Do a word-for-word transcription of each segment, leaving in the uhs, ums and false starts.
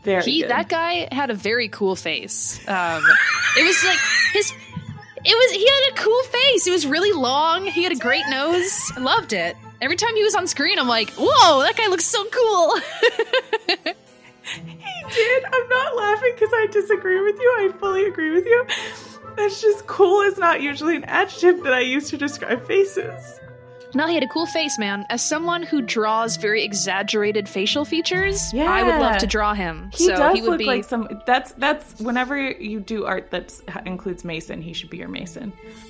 Very he good. That guy had a very cool face. Um, it was like his. It was he had a cool face. It was really long. He had a great nose. I loved it. Every time he was on screen, I'm like, whoa, that guy looks so cool. He did. I'm not laughing because I disagree with you. I fully agree with you. That's just cool is not usually an adjective that I use to describe faces. No, he had a cool face, man. As someone who draws very exaggerated facial features, Yeah. I would love to draw him. He so does he would look be like some. That's that's whenever you do art that includes Mason, he should be your Mason.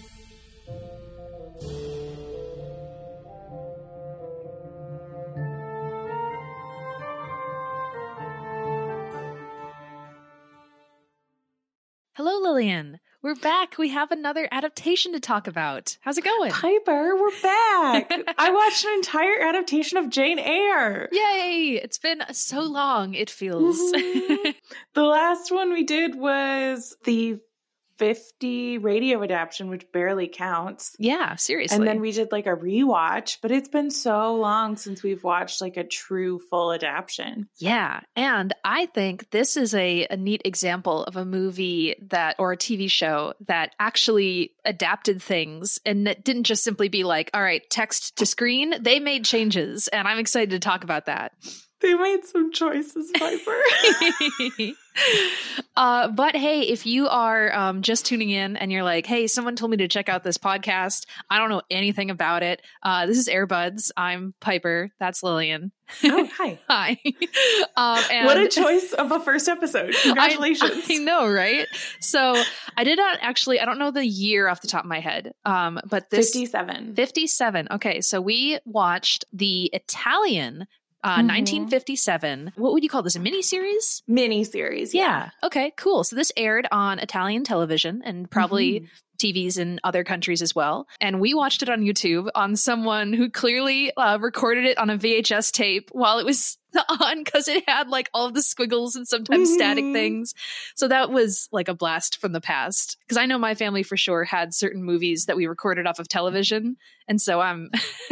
Hello, Lillian. We're back. We have another adaptation to talk about. How's it going? Piper, we're back. I watched an entire adaptation of Jane Eyre. Yay! It's been so long, it feels. Mm-hmm. The last one we did was the fifty radio adaptation, which barely counts. Yeah, seriously. And then we did like a rewatch, but it's been so long since we've watched like a true full adaptation. Yeah. And I think this is a, a neat example of a movie that, or a T V show that actually adapted things and that didn't just simply be like, all right, text to screen. They made changes. And I'm excited to talk about that. They made some choices, Piper. uh, but hey, if you are um, just tuning in and you're like, hey, someone told me to check out this podcast. I don't know anything about it. Uh, this is Airbuds. I'm Piper. That's Lillian. Oh, hi. Hi. um, and what a choice of a first episode. Congratulations. I, I know, right? So I did not actually, I don't know the year off the top of my head, um, but this fifty-seven. fifty-seven. Okay. So we watched the Italian Uh, mm-hmm. nineteen fifty-seven. What would you call this? A mini-series? Mini-series, yeah. Yeah. Okay, cool. So this aired on Italian television and probably mm-hmm. T Vs in other countries as well. And we watched it on YouTube on someone who clearly uh, recorded it on a V H S tape while it was on because it had like all of the squiggles and sometimes mm-hmm. static things. So that was like a blast from the past. Because I know my family for sure had certain movies that we recorded off of television. And so I'm,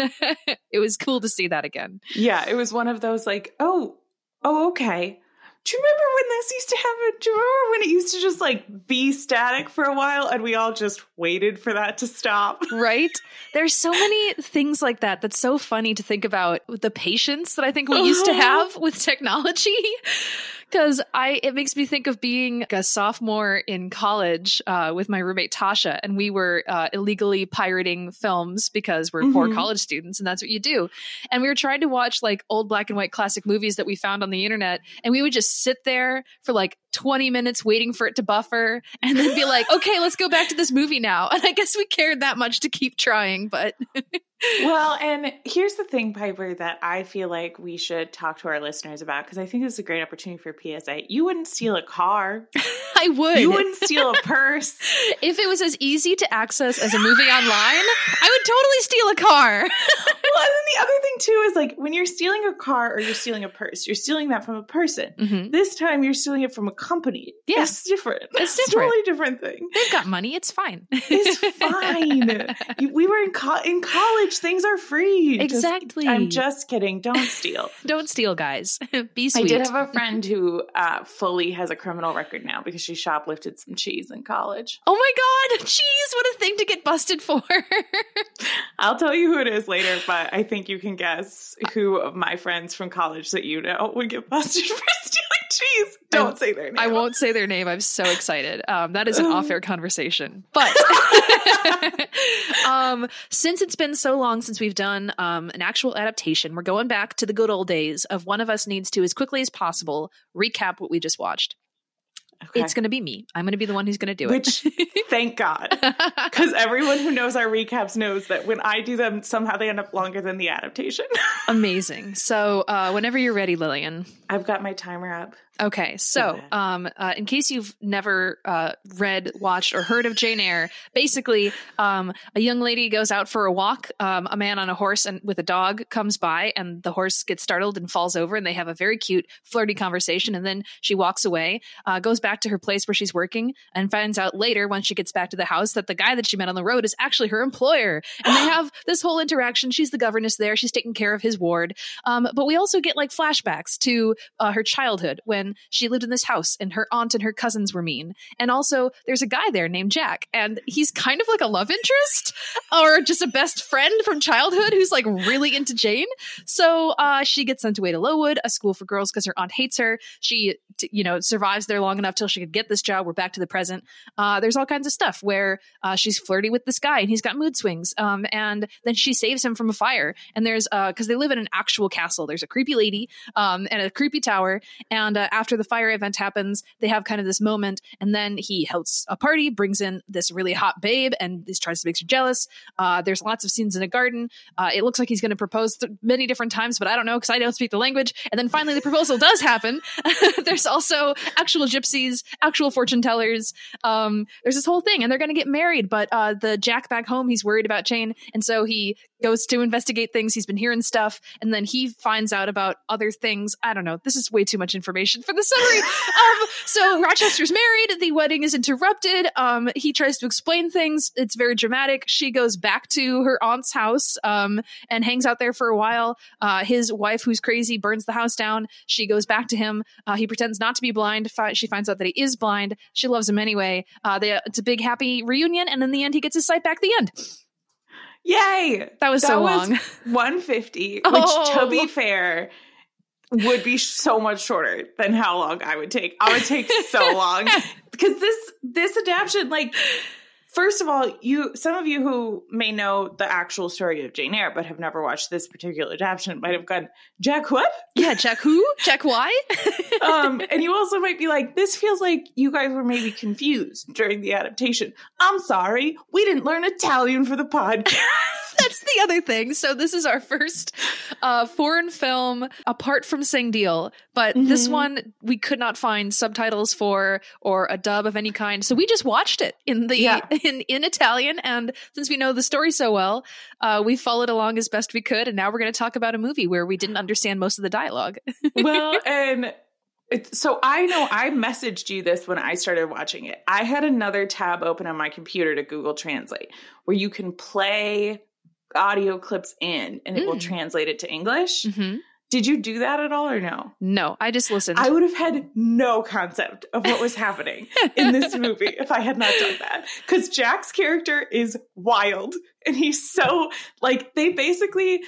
it was cool to see that again. Yeah, it was one of those like, oh, oh, okay. Do you remember when this used to happen? Do you remember when it used to just like be static for a while and we all just waited for that to stop? Right? There's so many things like that that's so funny to think about with the patience that I think we used to have with technology. Because I, it makes me think of being a sophomore in college uh, with my roommate Tasha, and we were uh, illegally pirating films because we're mm-hmm. poor college students, and that's what you do. And we were trying to watch like old black and white classic movies that we found on the internet, and we would just sit there for like twenty minutes waiting for it to buffer, and then be like, "Okay, let's go back to this movie now." And I guess we cared that much to keep trying, but. Well, and here's the thing, Piper, that I feel like we should talk to our listeners about, because I think this is a great opportunity for P S A. You wouldn't steal a car. I would. You wouldn't steal a purse. If it was as easy to access as a movie online, I would totally steal a car. Well, and then the other thing, too, is like when you're stealing a car or you're stealing a purse, you're stealing that from a person. Mm-hmm. This time you're stealing it from a company. Yeah. It's different. It's It's different. a totally different thing. They've got money. It's fine. It's fine. You- we were in, co- in college. Things are free. Just- Exactly. I'm just kidding. Don't steal. Don't steal, guys. Be sweet. I did have a friend who uh, fully has a criminal record now because she shoplifted some cheese in college. Oh my God. Cheese. What a thing to get busted for. I'll tell you who it is later, but I think you can guess who of my friends from college that you know would get busted for stealing cheese. Don't I, say their name. I won't say their name. I'm so excited. Um, that is an off-air conversation. But um, since it's been so long since we've done um, an actual adaptation, we're going back to the good old days of one of us needs to, as quickly as possible, recap what we just watched. Okay. It's going to be me. I'm going to be the one who's going to do Which, it. Which, thank God. Because everyone who knows our recaps knows that when I do them, somehow they end up longer than the adaptation. Amazing. So uh, whenever you're ready, Lillian. I've got my timer up. Okay, so um, uh, in case you've never uh, read, watched, or heard of Jane Eyre, basically um, a young lady goes out for a walk. Um, a man on a horse and with a dog comes by, and the horse gets startled and falls over, and they have a very cute, flirty conversation. And then she walks away, uh, goes back to her place where she's working, and finds out later when she gets back to the house that the guy that she met on the road is actually her employer. And they have this whole interaction. She's the governess there. She's taking care of his ward. Um, but we also get like flashbacks to uh, her childhood when when she lived in this house and her aunt and her cousins were mean. And also there's a guy there named Jack, and he's kind of like a love interest or just a best friend from childhood who's like really into Jane. So uh, she gets sent away to Lowood, a school for girls, because her aunt hates her. She, t- you know, survives there long enough till she could get this job. We're back to the present. Uh, there's all kinds of stuff where uh, she's flirty with this guy and he's got mood swings. Um, and then she saves him from a fire. And there's, uh, because they live in an actual castle, there's a creepy lady um, and a creepy tower. And uh, after the fire event happens, they have kind of this moment. And then he hosts a party, brings in this really hot babe, and this tries to make her jealous. Uh, there's lots of scenes in a garden. Uh, it looks like he's going to propose th- many different times, but I don't know because I don't speak the language. And then finally the proposal does happen. There's also actual gypsies, actual fortune tellers. Um, there's this whole thing, and they're going to get married. But uh, the Jack back home, he's worried about Jane. And so he goes to investigate things. He's been hearing stuff. And then he finds out about other things. I don't know. This is way too much information for the summary. um, so Rochester's married. The wedding is interrupted. Um, he tries to explain things. It's very dramatic. She goes back to her aunt's house um, and hangs out there for a while. Uh, his wife, who's crazy, burns the house down. She goes back to him. Uh, he pretends not to be blind. Fi- she finds out that he is blind. She loves him anyway. Uh, they, it's a big happy reunion. And in the end, he gets his sight back at the end. Yay! That was that so was long. one fifty, which Oh. to be fair would be so much shorter than how long I would take. I would take so long because this this adaptation, like, first of all, you some of you who may know the actual story of Jane Eyre but have never watched this particular adaptation might have gone, Jack what? Yeah, Jack who? Jack why? um, and you also might be like, this feels like you guys were maybe confused during the adaptation. I'm sorry, we didn't learn Italian for the podcast. That's the other thing. So this is our first uh, foreign film apart from Sing Deal, but mm-hmm. this one we could not find subtitles for or a dub of any kind. So we just watched it in the yeah. in, in Italian, and since we know the story so well, uh, we followed along as best we could, and now we're going to talk about a movie where we didn't understand most of the dialogue. Well, and it's, so I know I messaged you this when I started watching it. I had another tab open on my computer to Google Translate where you can play audio clips in and it mm. will translate it to English. Mm-hmm. Did you do that at all or no? No, I just listened. I would have had no concept of what was happening in this movie if I had not done that. Because Jack's character is wild and he's so like they basically.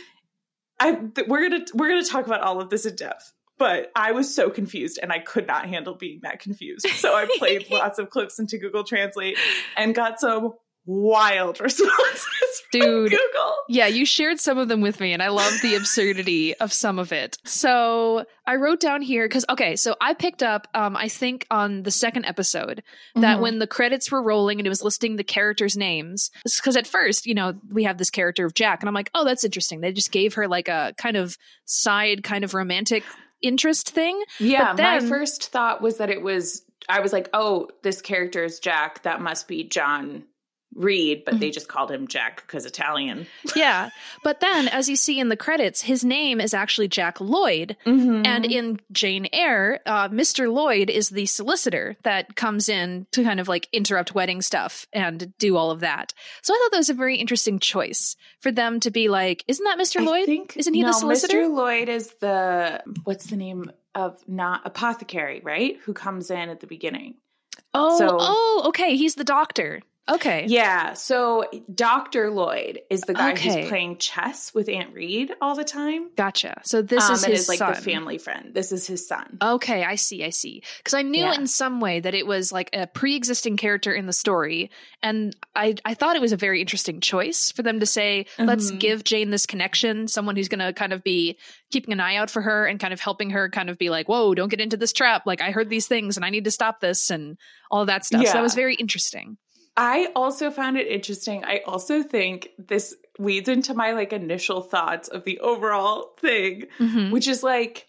I th- we're gonna we're gonna talk about all of this in depth. But I was so confused and I could not handle being that confused. So I played lots of clips into Google Translate and got some wild responses Dude, from Google. Yeah, you shared some of them with me and I love the absurdity of some of it. So I wrote down here because, okay, so I picked up, um, I think on the second episode that mm-hmm. when the credits were rolling and it was listing the characters' names, because at first, you know, we have this character of Jack and I'm like, oh, that's interesting. They just gave her like a kind of side kind of romantic interest thing. Yeah, then, my first thought was that it was, I was like, oh, this character is Jack. That must be John Reed, but mm-hmm. they just called him Jack because Italian. Yeah. But then, as you see in the credits, his name is actually Jack Lloyd. Mm-hmm. And in Jane Eyre, uh, Mister Lloyd is the solicitor that comes in to kind of like interrupt wedding stuff and do all of that. So I thought that was a very interesting choice for them to be like, isn't that Mister Lloyd? Think, Isn't he no, the solicitor? Mister Lloyd is the, what's the name of, not apothecary, right? Who comes in at the beginning. Oh, so, oh, okay. He's the doctor. Okay. Yeah. So Doctor Lloyd is the guy okay. who's playing chess with Aunt Reed all the time. Gotcha. So this um, is and his is like son. the family friend. This is his son. Okay, I see, I see. Because I knew yeah. in some way that it was like a pre-existing character in the story, and I I thought it was a very interesting choice for them to say, mm-hmm. let's give Jane this connection, someone who's going to kind of be keeping an eye out for her and kind of helping her kind of be like, whoa, don't get into this trap. Like, I heard these things and I need to stop this and all of that stuff. Yeah. So that was very interesting. I also found it interesting. I also think this leads into my like initial thoughts of the overall thing, mm-hmm. which is like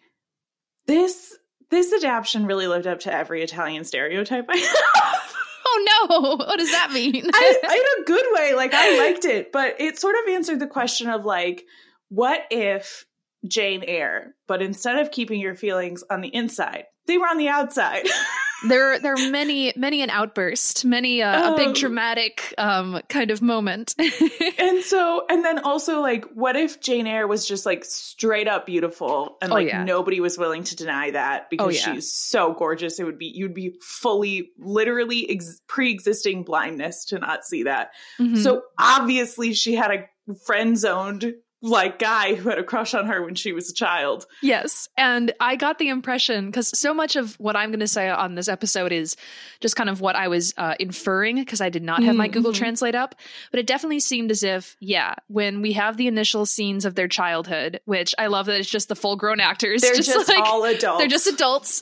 this this adaptation really lived up to every Italian stereotype I have. Oh no, what does that mean? I, in a good way. Like I liked it, but it sort of answered the question of like, what if Jane Eyre, but instead of keeping your feelings on the inside, they were on the outside. There, there are many, many an outburst, many uh, oh. a big dramatic um, kind of moment. And so, and then also, like, what if Jane Eyre was just like straight up beautiful, and like oh, yeah. nobody was willing to deny that because oh, yeah. she's so gorgeous? It would be you'd be fully, literally ex- pre-existing blindness to not see that. Mm-hmm. So obviously, she had a friend zoned like guy who had a crush on her when she was a child. Yes. And I got the impression, because so much of what I'm going to say on this episode is just kind of what I was uh, inferring, because I did not have mm-hmm. my Google Translate up. But it definitely seemed as if, yeah, when we have the initial scenes of their childhood, which I love that it's just the full grown actors. They're just, just like, all adults. They're just adults.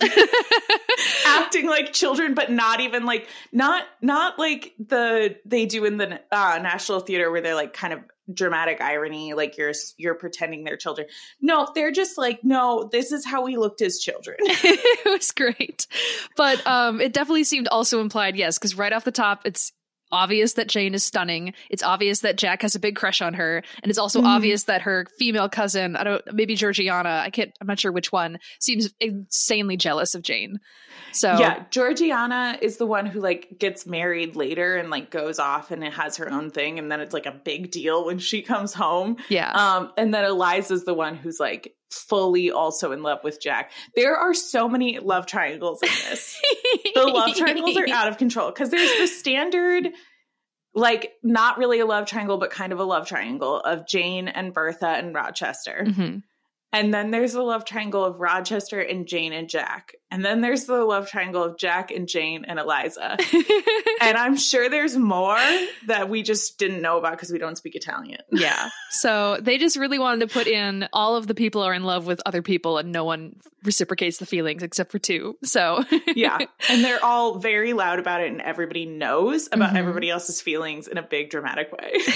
Acting like children, but not even like, not, not like the, they do in the uh, National Theater where they're like kind of dramatic irony, like you're you're pretending they're children. No, they're just like, no, this is how we looked as children. It was great. But um it definitely seemed also implied, yes, because right off the top, it's obvious that Jane is stunning. It's obvious that Jack has a big crush on her. And it's also mm. obvious that her female cousin, I don't, maybe Georgiana, I can't, I'm not sure which one, seems insanely jealous of Jane. So yeah, Georgiana is the one who like gets married later and like goes off and it has her own thing. And then it's like a big deal when she comes home. Yeah. Um, and then Eliza's the one who's like fully also in love with Jack. There are so many love triangles in this. The love triangles are out of control because there's the standard, like not really a love triangle, but kind of a love triangle of Jane and Bertha and Rochester. Mm-hmm. And then there's the love triangle of Rochester and Jane and Jack. And then there's the love triangle of Jack and Jane and Eliza. And I'm sure there's more that we just didn't know about because we don't speak Italian. Yeah. So they just really wanted to put in all of the people are in love with other people and no one reciprocates the feelings except for two. So yeah. And they're all very loud about it and everybody knows about mm-hmm. everybody else's feelings in a big dramatic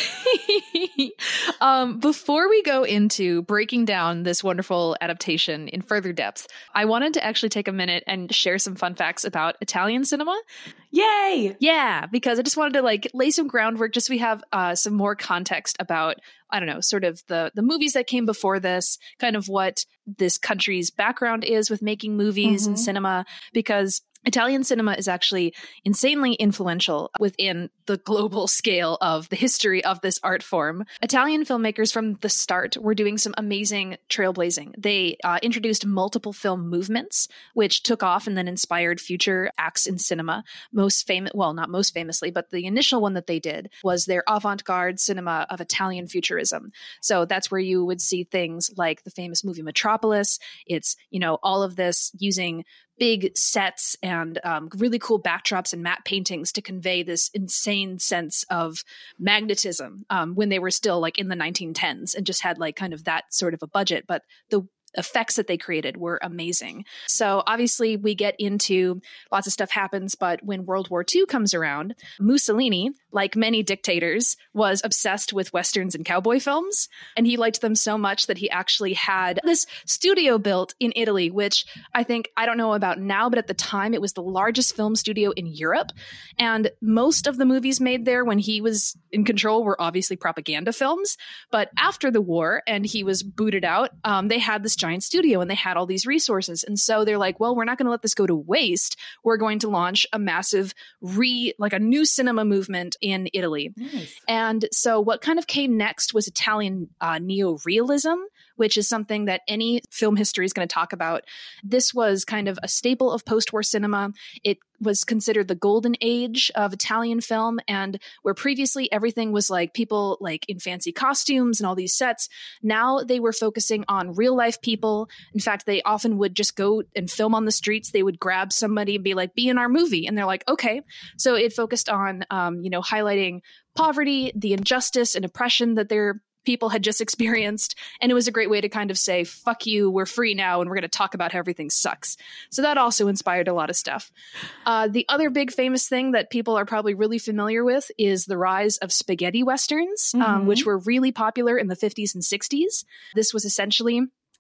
way. um, before we go into breaking down this wonderful adaptation in further depth, I wanted to actually take a minute and share some fun facts about Italian cinema. Yay! Yeah, because I just wanted to like lay some groundwork just so we have uh, some more context about, I don't know, sort of the the movies that came before this, kind of what this country's background is with making movies mm-hmm. and cinema, because Italian cinema is actually insanely influential within the global scale of the history of this art form. Italian filmmakers from the start were doing some amazing trailblazing. They uh, introduced multiple film movements, which took off and then inspired future acts in cinema. Most famous, well, not most famously, but the initial one that they did was their avant-garde cinema of Italian futurism. So that's where you would see things like the famous movie Metropolis. It's, you know, all of this using big sets and um, really cool backdrops and matte paintings to convey this insane sense of magnetism um, when they were still like in the nineteen tens and just had like kind of that sort of a budget. But the effects that they created were amazing. So obviously we get into lots of stuff happens, but when World War Two comes around, Mussolini, like many dictators, was obsessed with Westerns and cowboy films. And he liked them so much that he actually had this studio built in Italy, which I think, I don't know about now, but at the time it was the largest film studio in Europe. And most of the movies made there when he was in control were obviously propaganda films. But after the war and he was booted out, um, they had this giant studio and they had all these resources. And so they're like, well, we're not going to let this go to waste. We're going to launch a massive re, like a new cinema movement in Italy. Nice. And so what kind of came next was Italian uh, neo-realism, which is something that any film history is going to talk about. This was kind of a staple of post-war cinema. It was considered the golden age of Italian film, and where previously everything was like people like in fancy costumes and all these sets, now they were focusing on real life people. In fact, they often would just go and film on the streets. They would grab somebody and be like, be in our movie. And they're like, okay. So it focused on, um, you know, highlighting poverty, the injustice and oppression that their people had just experienced. And it was a great way to kind of say, fuck you, we're free now, and we're going to talk about how everything sucks. So that also inspired a lot of stuff. Uh, the other big famous thing that people are probably really familiar with is the rise of spaghetti westerns, mm-hmm. um, which were really popular in the fifties and sixties. This was essentially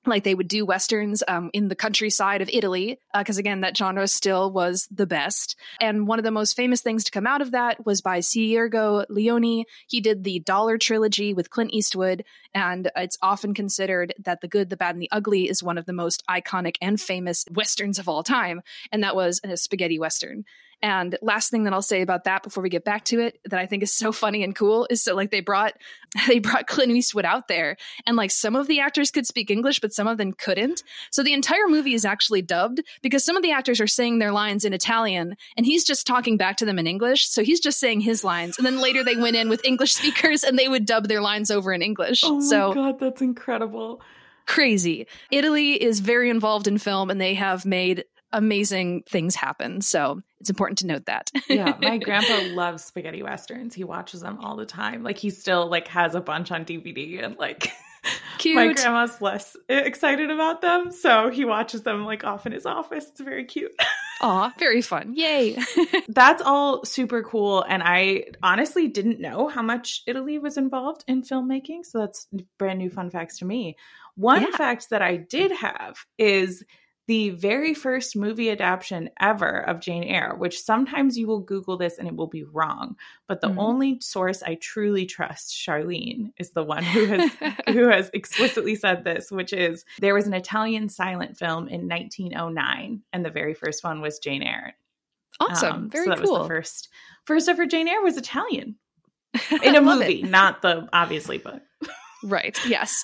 Like they would do Westerns um, in the countryside of Italy, because uh, again, that genre still was the best. And one of the most famous things to come out of that was by Sergio Leone. He did the Dollar trilogy with Clint Eastwood, and it's often considered that The Good, the Bad, and the Ugly is one of the most iconic and famous Westerns of all time. And that was a spaghetti Western. And last thing that I'll say about that before we get back to it that I think is so funny and cool is so like they brought they brought Clint Eastwood out there, and like some of the actors could speak English, but some of them couldn't. So the entire movie is actually dubbed because some of the actors are saying their lines in Italian and he's just talking back to them in English. So he's just saying his lines. And then later they went in with English speakers and they would dub their lines over in English. Oh my so God, that's incredible. Crazy. Italy is very involved in film and they have made amazing things happen. So it's important to note that. Yeah, my grandpa loves spaghetti Westerns. He watches them all the time. Like he still like has a bunch on D V D and like cute. My grandma's less excited about them. So he watches them like off in his office. It's very cute. Aw, very fun. Yay. That's all super cool. And I honestly didn't know how much Italy was involved in filmmaking. So that's brand new fun facts to me. One Yeah. fact that I did have is the very first movie adaptation ever of Jane Eyre, which sometimes you will Google this and it will be wrong. But the Mhm. only source I truly trust, Charlene, is the one who has who has explicitly said this, which is there was an Italian silent film in nineteen oh nine, and the very first one was Jane Eyre. Awesome. Um, very so that cool. was the first first ever Jane Eyre was Italian in a Love movie, it. not the obviously book. Right. Yes.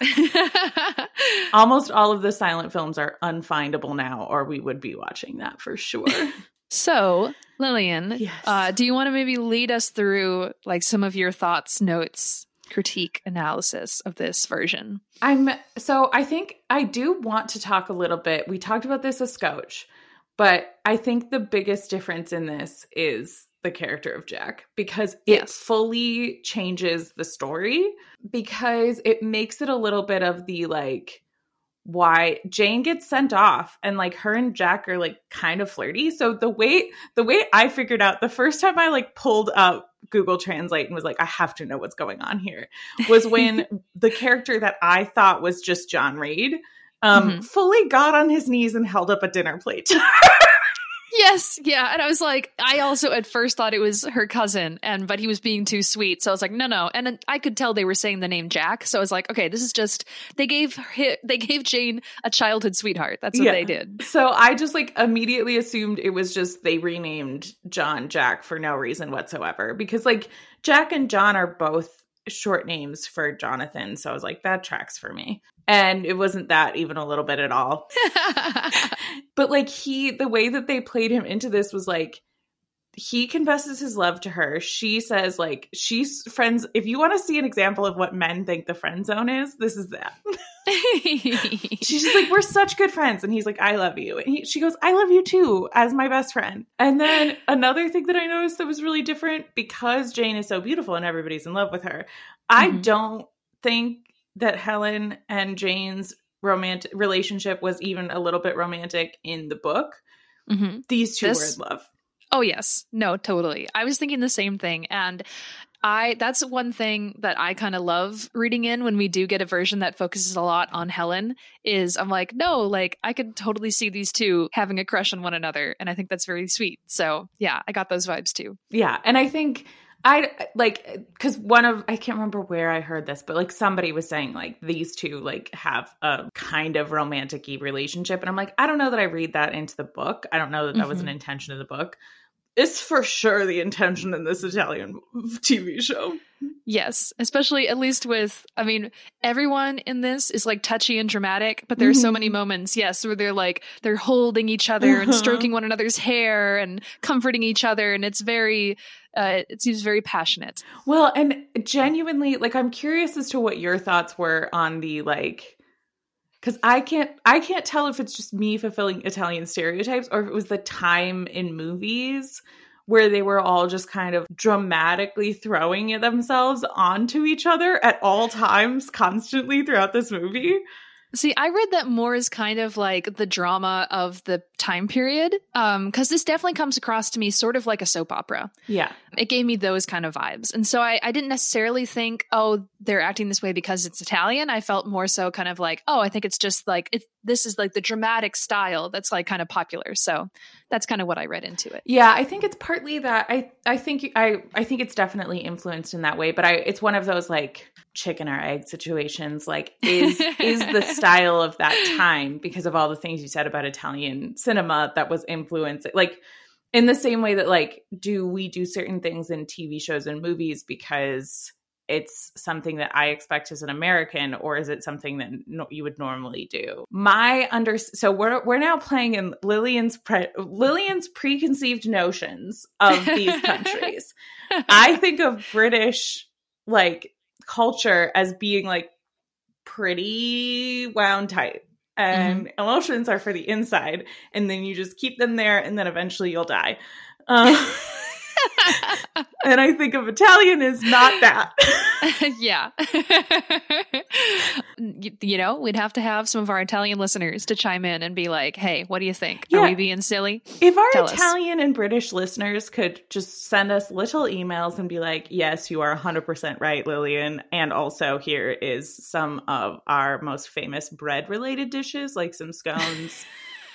Almost all of the silent films are unfindable now, or we would be watching that for sure. So, Lillian, Yes. uh, do you want to maybe lead us through like some of your thoughts, notes, critique, analysis of this version? I'm so I think I do want to talk a little bit. We talked about this a scotch, but I think the biggest difference in this is the character of Jack, because it Yes. fully changes the story, because it makes it a little bit of the like why Jane gets sent off and like her and Jack are like kind of flirty. So the way the way I figured out the first time I like pulled up Google Translate and was like, I have to know what's going on here, was when the character that I thought was just John Reid um Mhm. fully got on his knees and held up a dinner plate to her. Yes. Yeah. And I was like, I also at first thought it was her cousin, and but he was being too sweet. So I was like, no, no. And then I could tell they were saying the name Jack. So I was like, okay, this is just they gave hi- they gave Jane a childhood sweetheart. That's what Yeah. they did. So I just like immediately assumed it was just they renamed John Jack for no reason whatsoever, because like Jack and John are both short names for Jonathan. So I was like, that tracks for me. And it wasn't that even a little bit at all. But like he, the way that they played him into this was like, he confesses his love to her. She says like, she's friends. If you want to see an example of what men think the friend zone is, this is that. She's just like, we're such good friends. And he's like, I love you. And he, she goes, I love you too, as my best friend. And then another thing that I noticed that was really different, because Jane is so beautiful and everybody's in love with her, I Mhm. don't think that Helen and Jane's romantic relationship was even a little bit romantic in the book. Mhm. These two This- were in love. Oh yes. No, totally. I was thinking the same thing. And I that's one thing that I kind of love reading in when we do get a version that focuses a lot on Helen is I'm like, no, like I could totally see these two having a crush on one another. And I think that's very sweet. So yeah, I got those vibes too. Yeah. And I think I like, because one of, I can't remember where I heard this, but like somebody was saying like these two like have a kind of romantic-y relationship. And I'm like, I don't know that I read that into the book. I don't know that that was an Mhm. intention of the book. It's for sure the intention in this Italian T V show. Yes, especially at least with, I mean, everyone in this is like touchy and dramatic, but there are so many Mhm. moments, yes, where they're like, they're holding each other and Uh-huh. stroking one another's hair and comforting each other. And it's very, uh, it seems very passionate. Well, and genuinely, like, I'm curious as to what your thoughts were on the, like, because I can't, I can't tell if it's just me fulfilling Italian stereotypes or if it was the time in movies where they were all just kind of dramatically throwing themselves onto each other at all times, constantly throughout this movie. See, I read that more as kind of like the drama of the time period, um, because this definitely comes across to me sort of like a soap opera. Yeah. It gave me those kind of vibes. And so I, I didn't necessarily think, oh, they're acting this way because it's Italian. I felt more so kind of like, oh, I think it's just like, it, this is like the dramatic style that's like kind of popular. So that's kind of what I read into it. Yeah, I think it's partly that. I I think I I think it's definitely influenced in that way, but I it's one of those like chicken or egg situations. Like, is is the style of that time, because of all the things you said about Italian cinema that was influenced, like in the same way that like, do we do certain things in T V shows and movies because it's something that I expect as an American, or is it something that no, you would normally do? My under so we're we're now playing in Lillian's pre, Lillian's preconceived notions of these countries. I think of British like culture as being like pretty wound tight, and mm-hmm. emotions are for the inside, and then you just keep them there, and then eventually you'll die. Um, and I think of Italian as not that. Yeah. you, you know, we'd have to have some of our Italian listeners to chime in and be like, hey, what do you think? Yeah. Are we being silly? If our Tell Italian us. and British listeners could just send us little emails and be like, yes, you are one hundred percent right, Lillian. And also here is some of our most famous bread-related dishes, like some scones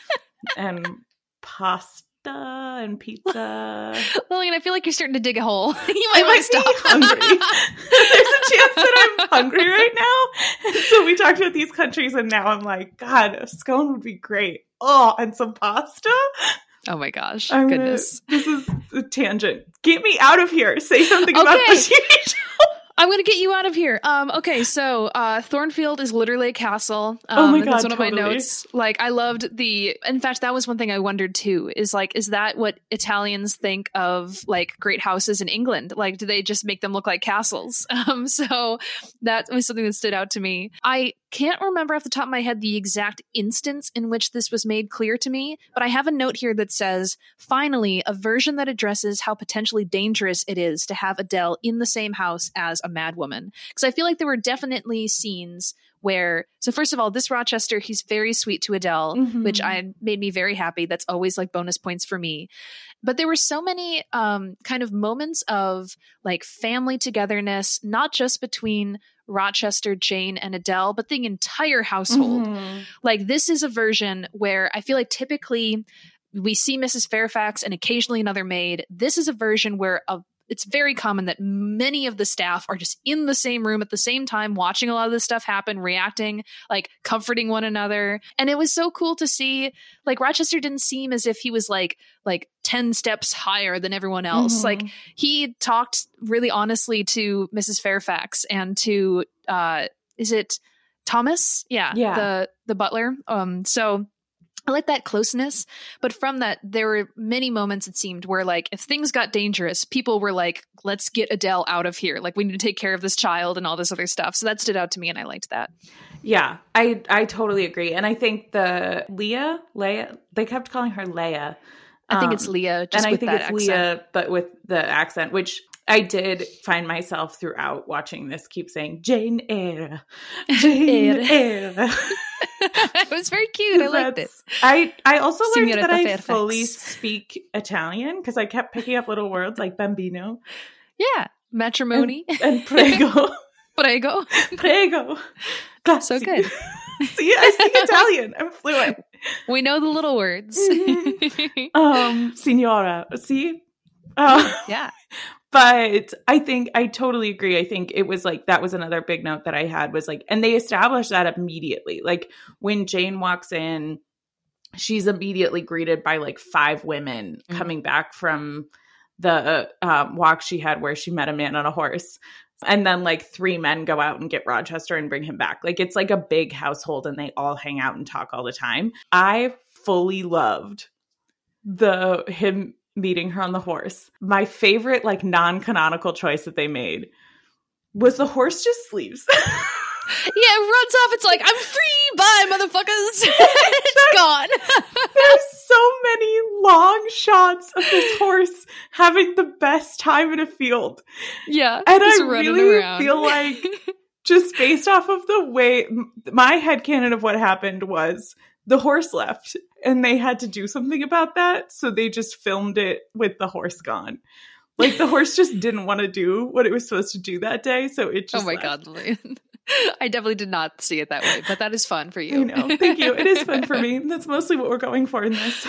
and pasta. And pizza. Lillian, I feel like you're starting to dig a hole. You might I want might to stop. be hungry. There's a chance that I'm hungry right now. And so we talked about these countries, and now I'm like, God, a scone would be great. Oh, and some pasta. Oh my gosh. I'm Goodness. Gonna, this is a tangent. Get me out of here. Say something okay. about the T V show. I'm going to get you out of here. Um, okay, so uh, Thornfield is literally a castle. Um, oh my God, that's one totally. of my notes. Like, I loved the... In fact, that was one thing I wondered, too, is like, is that what Italians think of, like, great houses in England? Like, do they just make them look like castles? Um, so that was something that stood out to me. I can't remember off the top of my head the exact instance in which this was made clear to me, but I have a note here that says, finally, a version that addresses how potentially dangerous it is to have Adele in the same house as a mad woman. Because I feel like there were definitely scenes where, so first of all, this Rochester, he's very sweet to Adele, mm-hmm. which I made me very happy. That's always like bonus points for me. But there were so many um, kind of moments of like family togetherness, not just between Rochester, Jane, and Adele, but the entire household. Mm-hmm. Like, this is a version where I feel like typically we see Missus Fairfax and occasionally another maid. This is a version where a it's very common that many of the staff are just in the same room at the same time, watching a lot of this stuff happen, reacting, like comforting one another. And it was so cool to see, like, Rochester didn't seem as if he was like, like ten steps higher than everyone else. Mm-hmm. Like, he talked really honestly to Missus Fairfax and to, uh, is it Thomas? Yeah. Yeah. The, the butler. Um, so I like that closeness, but from that, there were many moments, it seemed, where like if things got dangerous, people were like, let's get Adele out of here. Like, we need to take care of this child and all this other stuff. So that stood out to me, and I liked that. Yeah, I I totally agree. And I think the Leah, Leia, they kept calling her Leia. I think um, it's Leah, just and with I think that it's accent. Leah, but with the accent, which I did find myself throughout watching this keep saying Jane Eyre, Jane Eyre. It was very cute. I liked it. I, I also learned Signora that I Fairfax. fully speak Italian because I kept picking up little words like bambino. Yeah. Matrimony. And, and prego. Prego. Prego. Grazie. So good. See, I speak Italian. I'm fluent. We know the little words. Mm-hmm. um, Signora. See? Uh, yeah. But I think I totally agree. I think it was like, that was another big note that I had was like, and they established that immediately. Like, when Jane walks in, she's immediately greeted by like five women mm-hmm. coming back from the um, walk she had where she met a man on a horse. And then like three men go out and get Rochester and bring him back. Like, it's like a big household and they all hang out and talk all the time. I fully loved the him meeting her on the horse. My favorite like non-canonical choice that they made was the horse just leaves. Yeah, it runs off. It's like, I'm free, bye, motherfuckers. It's gone. There's so many long shots of this horse having the best time in a field. Yeah. And I really around. feel like, just based off of the way, my headcanon of what happened was the horse left and they had to do something about that. So they just filmed it with the horse gone. Like the horse just didn't want to do what it was supposed to do that day. So it just Oh my left. God, Lillian. I definitely did not see it that way, but that is fun for you. I know. Thank you. It is fun for me. That's mostly what we're going for in this.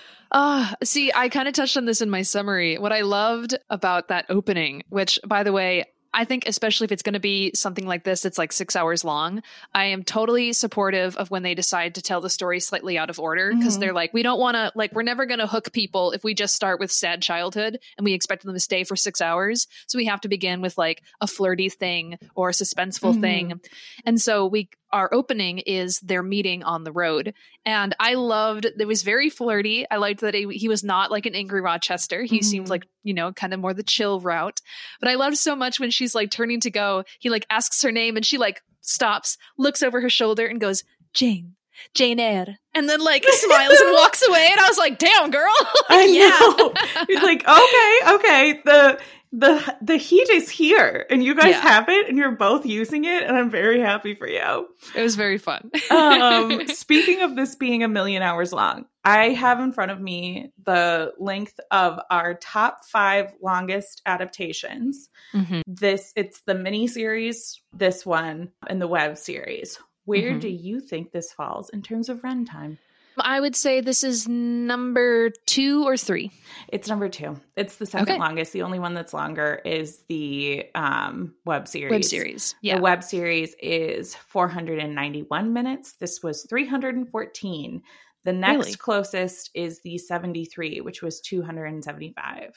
Uh, see, I kind of touched on this in my summary. What I loved about that opening, which, by the way, I think especially if it's going to be something like this, it's like six hours long. I am totally supportive of when they decide to tell the story slightly out of order, because mm-hmm. they're like, we don't want to, like, we're never going to hook people if we just start with sad childhood and we expect them to stay for six hours. So we have to begin with like a flirty thing or a suspenseful mm-hmm. thing. And so we, our opening is their meeting on the road. And I loved, it was very flirty. I liked that he, he was not like an angry Rochester. He mm-hmm. seemed like, you know, kind of more the chill route. But I loved so much when she's like turning to go, he like asks her name and she like stops, looks over her shoulder and goes, Jane, Jane Eyre. And then like smiles and walks away. And I was like, damn, girl. I yeah. know. You're like, okay, okay. The the the heat is here and you guys yeah. have it and you're both using it. And I'm very happy for you. It was very fun. um, speaking of this being a million hours long, I have in front of me the length of our top five longest adaptations. Mm-hmm. This, it's the miniseries, this one, and the web series. Where mm-hmm. do you think this falls in terms of runtime? I would say this is number two or three. It's number two. It's the second okay. longest. The only one that's longer is the um, web series. Web series, yeah. The web series is four hundred ninety-one minutes. This was three hundred fourteen. The next really? closest is the seventy-three, which was two hundred seventy-five.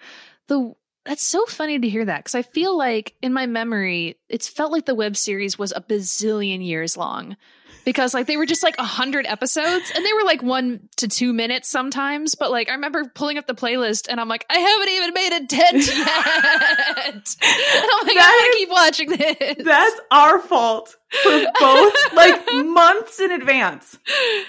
The That's so funny to hear that, because I feel like in my memory, it's felt like the web series was a bazillion years long, because like they were just like a hundred episodes and they were like one to two minutes sometimes. But like I remember pulling up the playlist and I'm like, I haven't even made a dent yet. And I'm like, that I want to keep watching this. That's our fault for both like months in advance.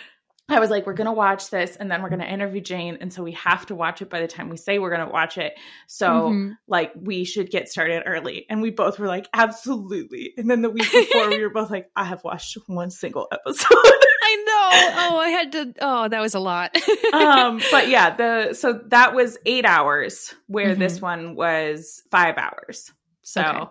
I was like, we're going to watch this and then we're going to interview Jane. And so we have to watch it by the time we say we're going to watch it. So mm-hmm. like we should get started early. And we both were like, absolutely. And then the week before we were both like, I have watched one single episode. I know. Oh, I had to. Oh, that was a lot. um, but yeah, the, so that was eight hours where mm-hmm. this one was five hours. So okay.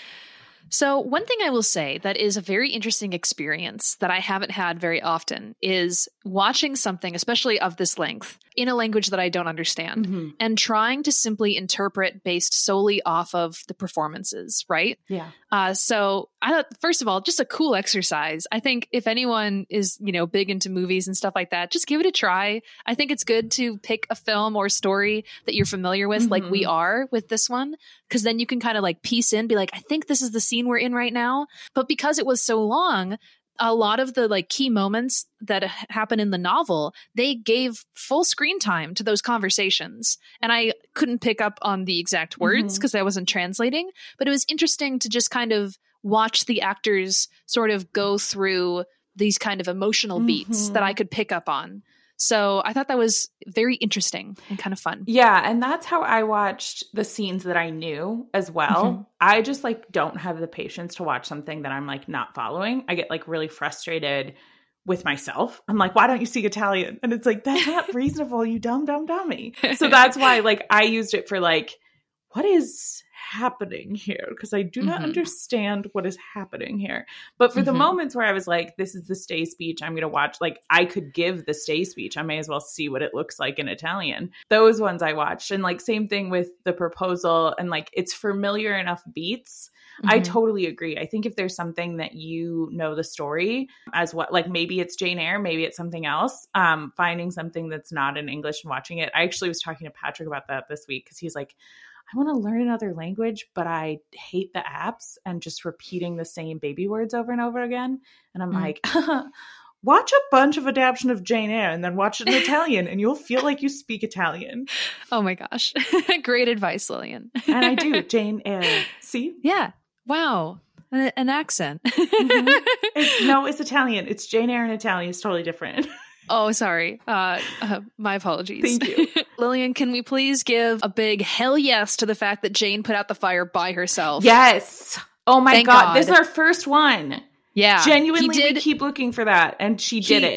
So one thing I will say that is a very interesting experience that I haven't had very often is watching something, especially of this length, in a language that I don't understand mm-hmm. and trying to simply interpret based solely off of the performances, right? Yeah. Uh, so I thought, first of all, just a cool exercise. I think if anyone is, you know, big into movies and stuff like that, just give it a try. I think it's good to pick a film or story that you're familiar with, mm-hmm. like we are with this one, because then you can kind of like piece in, be like, I think this is the scene we're in right now. But because it was so long, a lot of the like key moments that happen in the novel, they gave full screen time to those conversations. And I couldn't pick up on the exact words because mm-hmm. I wasn't translating, but it was interesting to just kind of watch the actors sort of go through these kind of emotional beats mm-hmm. that I could pick up on. So I thought that was very interesting and kind of fun. Yeah. And that's how I watched the scenes that I knew as well. Mm-hmm. I just like don't have the patience to watch something that I'm like not following. I get like really frustrated with myself. I'm like, why don't you speak Italian? And it's like, that's not reasonable, you dumb, dumb, dummy. So that's why like I used it for like, what is happening here? Because I do not mm-hmm. understand what is happening here. But for mm-hmm. the moments where I was like, this is the stay speech, I'm going to watch, like I could give the stay speech. I may as well see what it looks like in Italian. Those ones I watched. And like same thing with the proposal, and like it's familiar enough beats. Mm-hmm. I totally agree. I think if there's something that you know the story as what, like maybe it's Jane Eyre, maybe it's something else, um, finding something that's not in English and watching it. I actually was talking to Patrick about that this week because he's like, I want to learn another language, but I hate the apps and just repeating the same baby words over and over again. And I'm mm. like, watch a bunch of adaptation of Jane Eyre and then watch it in Italian and you'll feel like you speak Italian. Oh my gosh. Great advice, Lillian. And I do. Jane Eyre. See? Yeah. Wow. An, an accent. mm-hmm. it's, no, it's Italian. It's Jane Eyre in Italian. It's totally different. Oh, sorry. Uh, uh, my apologies. Thank you. Lillian, can we please give a big hell yes to the fact that Jane put out the fire by herself? Yes. Oh my Thank God. God. This is our first one. Yeah. Genuinely, did, we keep looking for that. And she he, did it.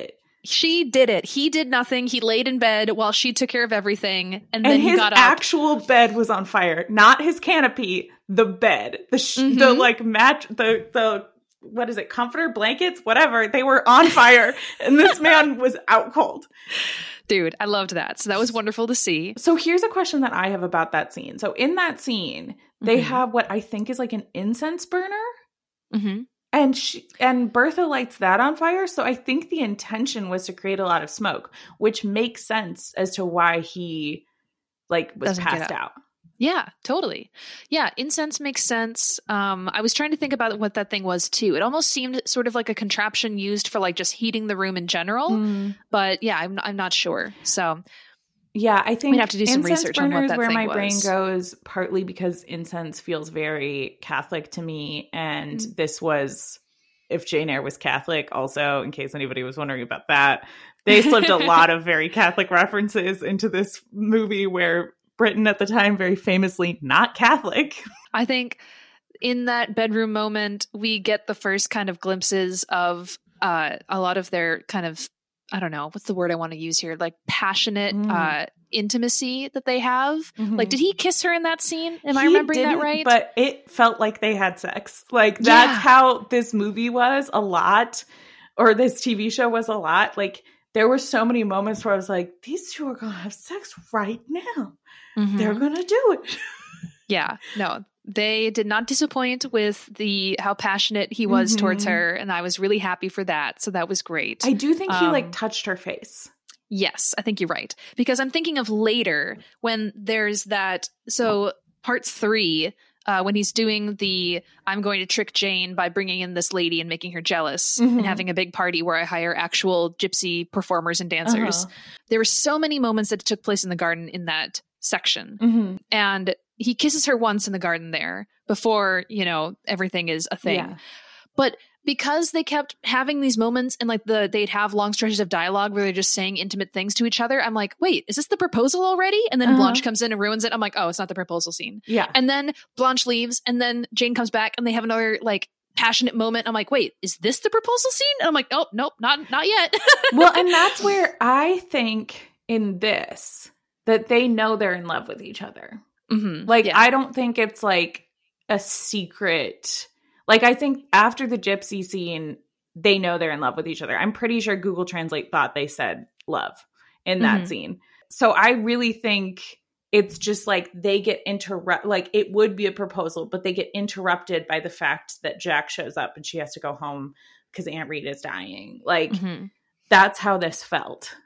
She did it. He did nothing. He laid in bed while she took care of everything. And then and he his got up. actual bed was on fire, not his canopy, the bed, the, sh- Mhm. the like mat, the, the, what is it? Comforter, blankets, whatever. They were on fire and this man was out cold. Dude, I loved that. So that was wonderful to see. So here's a question that I have about that scene. So in that scene, they Mhm. have what I think is like an incense burner. Mm-hmm. And she, and Bertha lights that on fire. So I think the intention was to create a lot of smoke, which makes sense as to why he like was Doesn't get passed up. out. Yeah, totally. Yeah, incense makes sense. Um, I was trying to think about what that thing was too. It almost seemed sort of like a contraption used for like just heating the room in general. Mm. But yeah, I'm I'm not sure. So Yeah, I think We'd have to do some incense research on what burner is that where thing my brain was. goes, partly because incense feels very Catholic to me, and Mm. this was, if Jane Eyre was Catholic, also, in case anybody was wondering about that, they slipped a lot of very Catholic references into this movie, where Britain at the time, very famously not Catholic. I think in that bedroom moment, we get the first kind of glimpses of uh, a lot of their kind of, I don't know, what's the word I want to use here? Like passionate Mm. uh, intimacy that they have. Mhm. Like, did he kiss her in that scene? Am I He remembering that didn't, right? But it felt like they had sex. Like, that's Yeah. how this movie was a lot, or this T V show was a lot. Like, there were so many moments where I was like, these two are going to have sex right now. Mhm. They're going to do it. Yeah, no, they did not disappoint with the how passionate he was Mhm. towards her, and I was really happy for that. So that was great. I do think he, like, Um, touched her face. Yes, I think you're right. Because I'm thinking of later when there's that. So, part three, uh, when he's doing the I'm going to trick Jane by bringing in this lady and making her jealous Mhm. and having a big party where I hire actual gypsy performers and dancers. Uh-huh. There were so many moments that took place in the garden in that section. Mhm. And he kisses her once in the garden there before, you know, everything is a thing. Yeah. But because they kept having these moments and like the they'd have long stretches of dialogue where they're just saying intimate things to each other, I'm like, wait, is this the proposal already? And then Uh-huh. Blanche comes in and ruins it. I'm like, oh, it's not the proposal scene. Yeah. And then Blanche leaves and then Jane comes back and they have another like passionate moment. I'm like, wait, is this the proposal scene? And I'm like, oh, nope, not not yet. Well, and that's where I think in this that they know they're in love with each other. Mhm. Like, Yeah. I don't think it's like a secret. Like, I think after the gypsy scene, they know they're in love with each other. I'm pretty sure Google Translate thought they said love in that Mhm. scene. So I really think it's just like they get interrupt. Like, it would be a proposal, but they get interrupted by the fact that Jack shows up and she has to go home because Aunt Rita's dying. Like, Mhm. that's how this felt.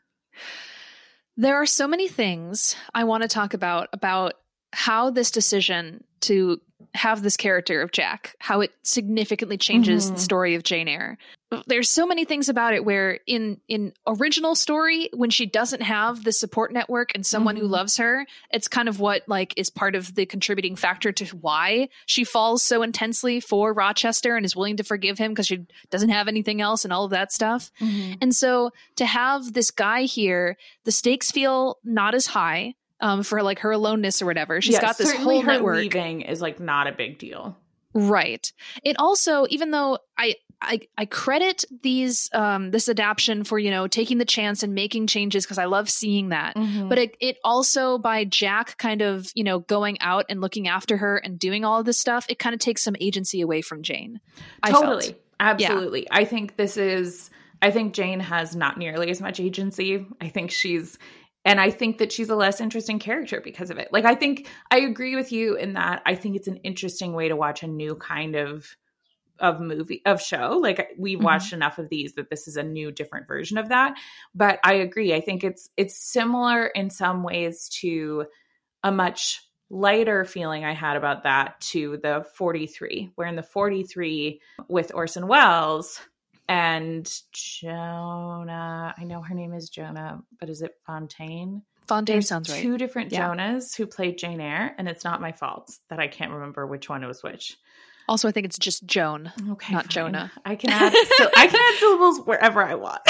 There are so many things I want to talk about about how this decision to have this character of Jack, how it significantly changes Mhm. the story of Jane Eyre. There's so many things about it where in in original story, when she doesn't have the support network and someone who Mhm. loves her, it's kind of what like is part of the contributing factor to why she falls so intensely for Rochester and is willing to forgive him because she doesn't have anything else and all of that stuff. And so to have this guy here, the stakes feel not as high um, for like her aloneness or whatever. She's Yeah, got this certainly whole her network. leaving is like not a big deal. Right. It also, even though I I, I credit these um, this adaptation for, you know, taking the chance and making changes because I love seeing that. Mhm. But it, it also by Jack kind of, you know, going out and looking after her and doing all of this stuff, it kind of takes some agency away from Jane. I Totally. felt. Absolutely. I think this is, I think Jane has not nearly as much agency. I think she's, and I think that she's a less interesting character because of it. Like, I think I agree with you in that I think it's an interesting way to watch a new kind of of movie of show. Like, we've Mhm. watched enough of these that this is a new different version of that. But I agree. I think it's it's similar in some ways to a much lighter feeling I had about that to the forty-three, where in the forty-three with Orson Welles and Jonah, I know her name is Jonah, but is it Fontaine? Fontaine There's sounds right. two different Yeah. Jonahs who played Jane Eyre, and it's not my fault that I can't remember which one was which. Also, I think it's just Joan. Okay, Not fine. Jonah. I can add so I can add syllables wherever I want.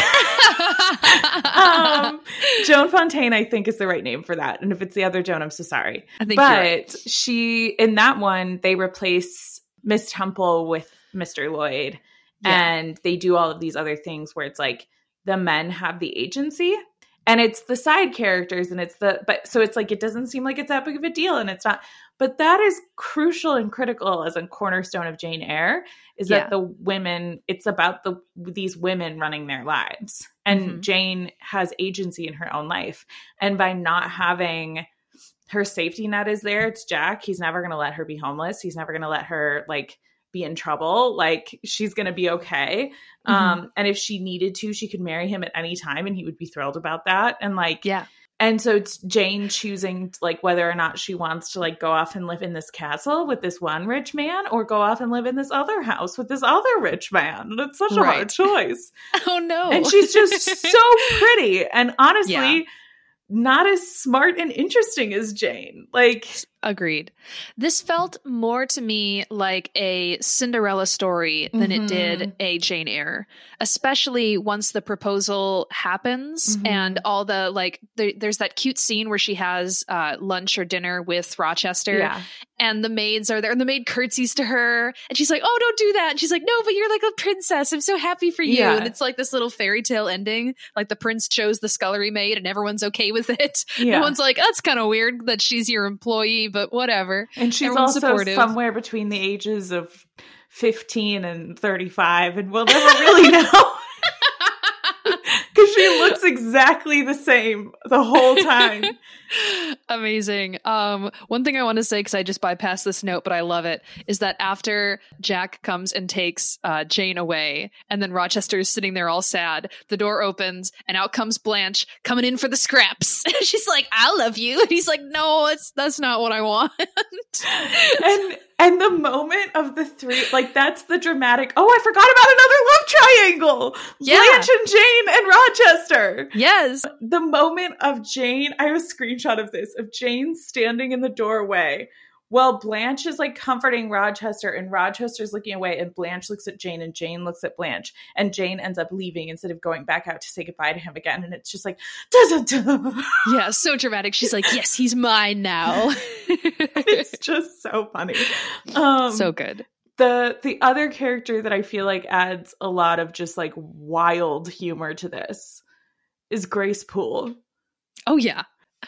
um, Joan Fontaine, I think, is the right name for that. And if it's the other Joan, I'm so sorry. I think but you're right. she, in that one, they replace Miss Temple with Mister Lloyd, Yeah. and they do all of these other things where it's like the men have the agency. And it's the side characters and it's the, but so it's like, it doesn't seem like it's that big of a deal and it's not, but that is crucial and critical as a cornerstone of Jane Eyre is Yeah. that the women, it's about the, these women running their lives and Mhm. Jane has agency in her own life. And by not having her safety net is there, it's Jack. He's never going to let her be homeless. He's never going to let her like be in trouble. Like she's going to be okay. Mhm. Um, and if she needed to, she could marry him at any time and he would be thrilled about that. And like, Yeah. and so it's Jane choosing like whether or not she wants to like go off and live in this castle with this one rich man or go off and live in this other house with this other rich man. It's such a Right. hard choice. Oh no. And she's just so pretty. And honestly, Yeah. not as smart and interesting as Jane. Like, Agreed. This felt more to me like a Cinderella story than Mhm. it did a Jane Eyre, especially once the proposal happens Mhm. and all the like. The, there's that cute scene where she has uh, lunch or dinner with Rochester, yeah. and the maids are there, and the maid curtsies to her, and she's like, "Oh, don't do that." And she's like, "No, but you're like a princess. I'm so happy for you." Yeah. And it's like this little fairy tale ending. Like the prince chose the scullery maid, and everyone's okay with it. Yeah. No one's like, "That's kind of weird that she's your employee," but whatever. And she's Everyone's also supportive. somewhere between the ages of fifteen and thirty-five, and we'll never really know. Because she looks exactly the same the whole time. Amazing. Um, one thing I want to say, because I just bypassed this note, but I love it, is that after Jack comes and takes uh, Jane away, and then Rochester is sitting there all sad, the door opens, and out comes Blanche coming in for the scraps. She's like, "I love you," and he's like, "No, it's that's not what I want." And and the moment of the three, like that's the dramatic, oh, I forgot about another love triangle. Yeah. Blanche and Jane and Rochester. Yes. The moment of Jane, I have a screenshot of this, of Jane standing in the doorway while Blanche is like comforting Rochester and Rochester's looking away and Blanche looks at Jane and Jane looks at Blanche and Jane ends up leaving instead of going back out to say goodbye to him again. And it's just like, da, da, da. Yeah, so dramatic. She's like, "Yes, he's mine now." It's just so funny. Um, So good. The the other character that I feel like adds a lot of just like wild humor to this is Grace Poole. Oh, yeah.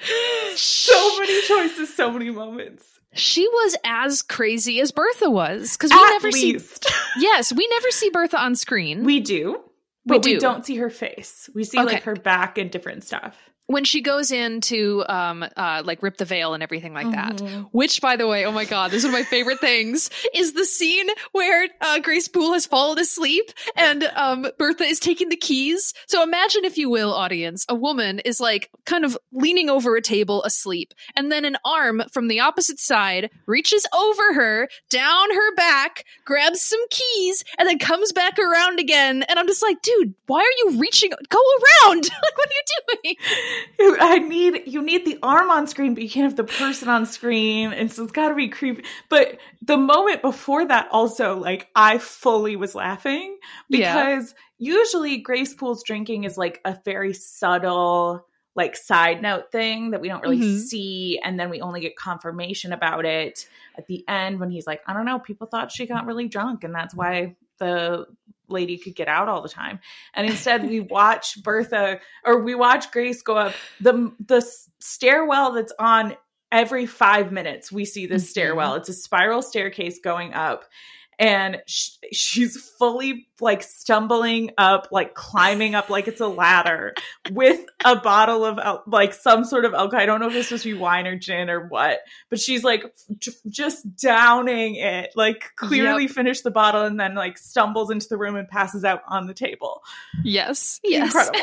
So many choices, so many moments. She was as crazy as Bertha was, because we At never least. see. Yes, we never see Bertha on screen. We do, We but we, do. don't see her face. We see Okay. like her back and different stuff. When she goes in to um uh like rip the veil and everything like that, Mhm. which, by the way, oh my god, this is one of my favorite things, is the scene where uh, Grace Poole has fallen asleep and um Bertha is taking the keys. So imagine, if you will, audience, a woman is like kind of leaning over a table asleep, and then an arm from the opposite side reaches over her, down her back, grabs some keys, and then comes back around again. And I'm just like, dude, why are you reaching? Go around! Like, what are you doing? I need you need the arm on screen, but you can't have the person on screen, and so it's got to be creepy. But the moment before that, also, like I fully was laughing because Yeah. usually Grace Poole's drinking is like a very subtle, like side note thing that we don't really Mhm. see, and then we only get confirmation about it at the end when he's like, I don't know, people thought she got really drunk, and that's why the lady could get out all the time. And instead we watch Bertha or we watch Grace go up the the stairwell that's on every five minutes. We see this Mhm. stairwell. It's a spiral staircase going up. And sh- she's fully like stumbling up, like climbing up like it's a ladder with a bottle of al- like some sort of alcohol. I don't know if it's supposed to be wine or gin or what, but she's like j- just downing it, like clearly Yep. finished the bottle and then like stumbles into the room and passes out on the table. Yes. Yes. Incredible.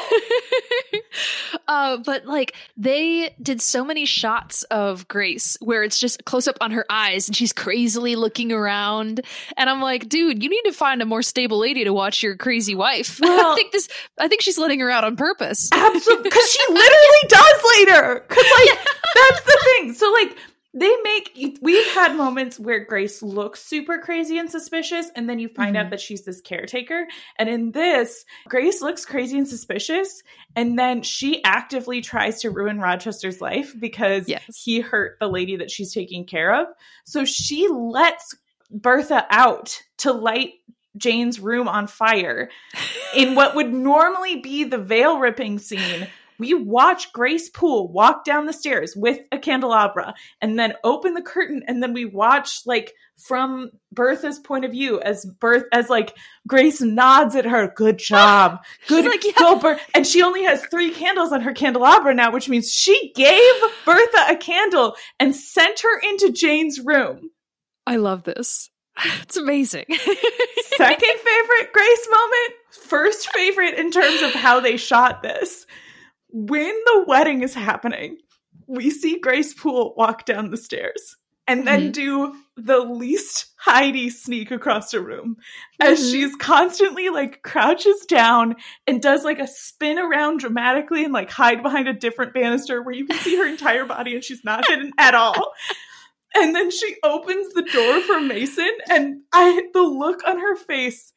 uh, but like they did so many shots of Grace where it's just close up on her eyes and she's crazily looking around. And I'm like, dude, you need to find a more stable lady to watch your crazy wife. Well- I think this, I think she's letting her out on purpose. Absolutely. Because she literally does later. Because, like, that's the thing. So, like, they make, we've had moments where Grace looks super crazy and suspicious, and then you find Mhm. out that she's this caretaker. And in this, Grace looks crazy and suspicious, and then she actively tries to ruin Rochester's life because Yes. he hurt the lady that she's taking care of. So she lets Bertha out to light Jane's room on fire. In what would normally be the veil ripping scene, we watch Grace Poole walk down the stairs with a candelabra and then open the curtain. And then we watch like from Bertha's point of view as Berth as like Grace nods at her. Good job. Good. Like, yeah. Go, Ber-. And she only has three candles on her candelabra now, which means she gave Bertha a candle and sent her into Jane's room. I love this. It's amazing. Second favorite Grace moment. First favorite in terms of how they shot this. When the wedding is happening, we see Grace Poole walk down the stairs and then mm-hmm. do the least Heidi sneak across the room as mm-hmm. she's constantly like crouches down and does like a spin around dramatically and like hide behind a different banister where you can see her entire body and she's not hidden at all. And then she opens the door for Mason and I the look on her face,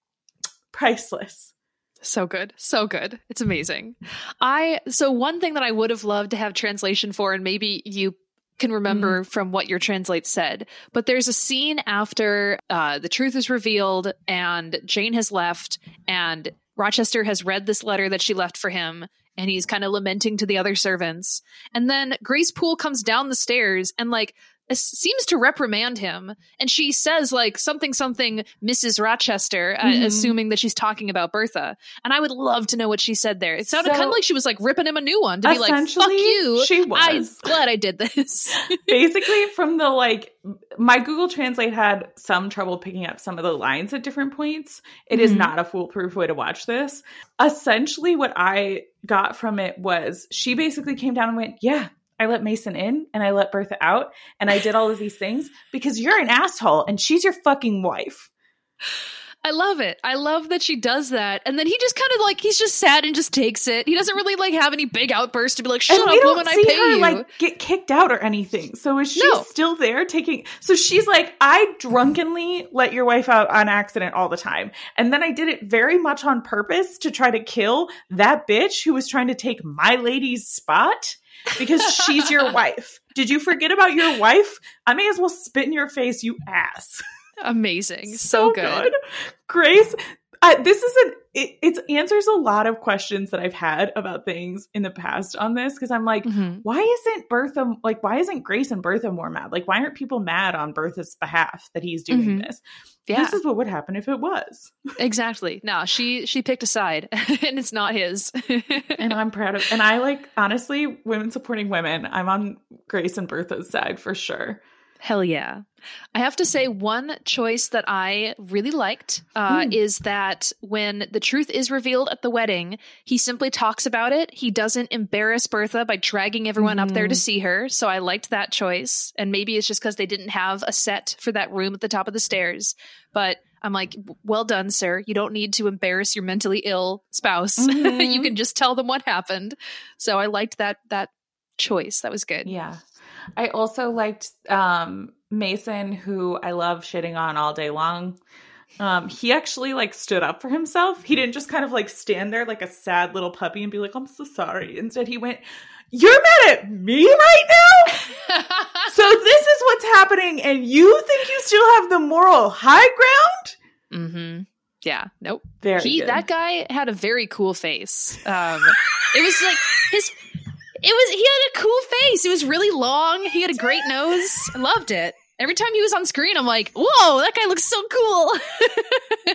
priceless. So good. So good. It's amazing. I, so one thing that I would have loved to have translation for, and maybe you can remember mm. from what your translate said, but there's a scene after uh, the truth is revealed and Jane has left and Rochester has read this letter that she left for him and he's kind of lamenting to the other servants. And then Grace Poole comes down the stairs and like, seems to reprimand him, and she says like something something Missus Rochester, uh, mm-hmm. assuming that she's talking about Bertha. And I would love to know what she said there. It sounded so, kind of like she was like ripping him a new one to be like, fuck you, she was. I'm glad I did this. Basically from the like my Google Translate had some trouble picking up some of the lines at different points. It mm-hmm. is not a foolproof way to watch this. Essentially what I got from it was she basically came down and went, yeah, I let Mason in and I let Bertha out and I did all of these things because you're an asshole and she's your fucking wife. I love it. I love that she does that. And then he just kind of like, he's just sad and just takes it. He doesn't really like have any big outbursts to be like, shut and up, we don't woman, see I pay her, you. Like get kicked out or anything. So is she no. still there taking, so she's like, I drunkenly let your wife out on accident all the time. And then I did it very much on purpose to try to kill that bitch who was trying to take my lady's spot. Because she's your wife. Did you forget about your wife? I may as well spit in your face, you ass. Amazing. So, so good. good. Grace, I, this is an, it, it answers a lot of questions that I've had about things in the past on this. Because I'm like, mm-hmm. why isn't Bertha, like, why isn't Grace and Bertha more mad? Like, why aren't people mad on Bertha's behalf that he's doing mm-hmm. this? Yeah. This is what would happen if it was. Exactly. No, she she picked a side and it's not his. And I'm proud of, and I like, honestly, women supporting women. I'm on Grace and Bertha's side for sure. Hell yeah. I have to say one choice that I really liked uh, mm. is that when the truth is revealed at the wedding, he simply talks about it. He doesn't embarrass Bertha by dragging everyone mm. up there to see her. So I liked that choice. And maybe it's just because they didn't have a set for that room at the top of the stairs. But I'm like, well done, sir. You don't need to embarrass your mentally ill spouse. Mm-hmm. You can just tell them what happened. So I liked that that choice. That was good. Yeah. I also liked um, Mason, who I love shitting on all day long. Um, he actually like stood up for himself. He didn't just kind of like stand there like a sad little puppy and be like, I'm so sorry. Instead, he went, you're mad at me right now? So this is what's happening. And you think you still have the moral high ground? Mm-hmm. Yeah. Nope. Very he, good. That guy had a very cool face. Um, it was like his... It was, he had a cool face. It was really long. He had a great nose. I loved it. Every time he was on screen, I'm like, whoa, that guy looks so cool. He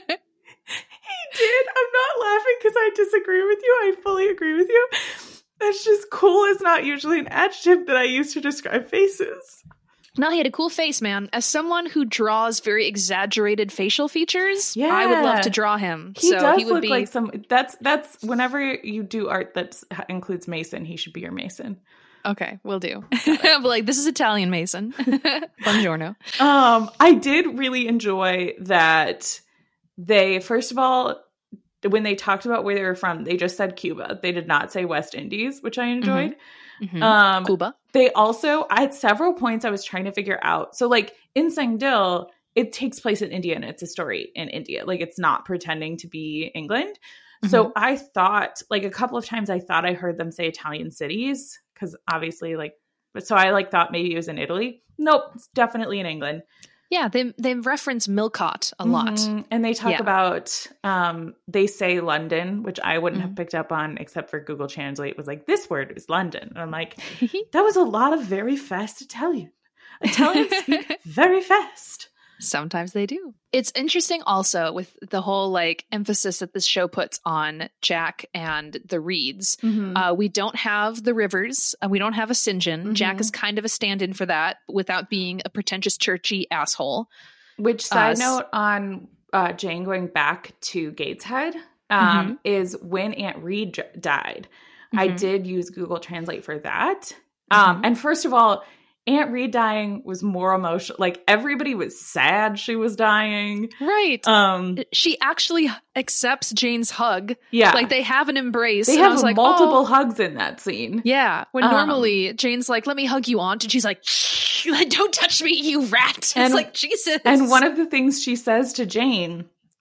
did. I'm not laughing because I disagree with you. I fully agree with you. That's just cool is not usually an adjective that I use to describe faces. No, he had a cool face, man. As someone who draws very exaggerated facial features, yeah. I would love to draw him. He so does he would look be... like some. That's that's whenever you do art that includes Mason, he should be your Mason. Okay, will do. I'm like, this is Italian Mason. Buongiorno. Um, I did really enjoy that they, first of all, when they talked about where they were from, they just said Cuba. They did not say West Indies, which I enjoyed. Mm-hmm. Mm-hmm. Um, Cuba. They also, I had several points I was trying to figure out. So like in Sangdil, it takes place in India and it's a story in India. Like it's not pretending to be England. Mm-hmm. So I thought like a couple of times I thought I heard them say Italian cities because obviously like, but so I like thought maybe it was in Italy. Nope. It's definitely in England. Yeah, they they reference Milcott a lot. Mm-hmm. And they talk Yeah. about, um, they say London, which I wouldn't Mhm. have picked up on except for Google Translate was like, this word is London. And I'm like, that was a lot of very fast Italian. Italians speak very fast. Sometimes they do. It's interesting also with the whole like emphasis that this show puts on Jack and the Reeds. Mm-hmm. Uh, we don't have the Rivers. Uh, we don't have a Saint John. Mhm. Jack is kind of a stand-in for that without being a pretentious churchy asshole. Which side Uh, note on uh, Jane going back to Gateshead um, Mhm. is when Aunt Reed j- died. I Mhm. did use Google Translate for that. Um, Mhm. And first of all, Aunt Reed dying was more emotional. Like everybody was sad she was dying. Right. Um, She actually accepts Jane's hug. yeah, Like they have an embrace. they and I have was like, multiple oh. hugs in that scene. Yeah, when Um, normally Jane's like, "Let me hug you, aunt," and she's like, "Don't touch me, you rat!" And- it's like Jesus. And one of the things she says to Jane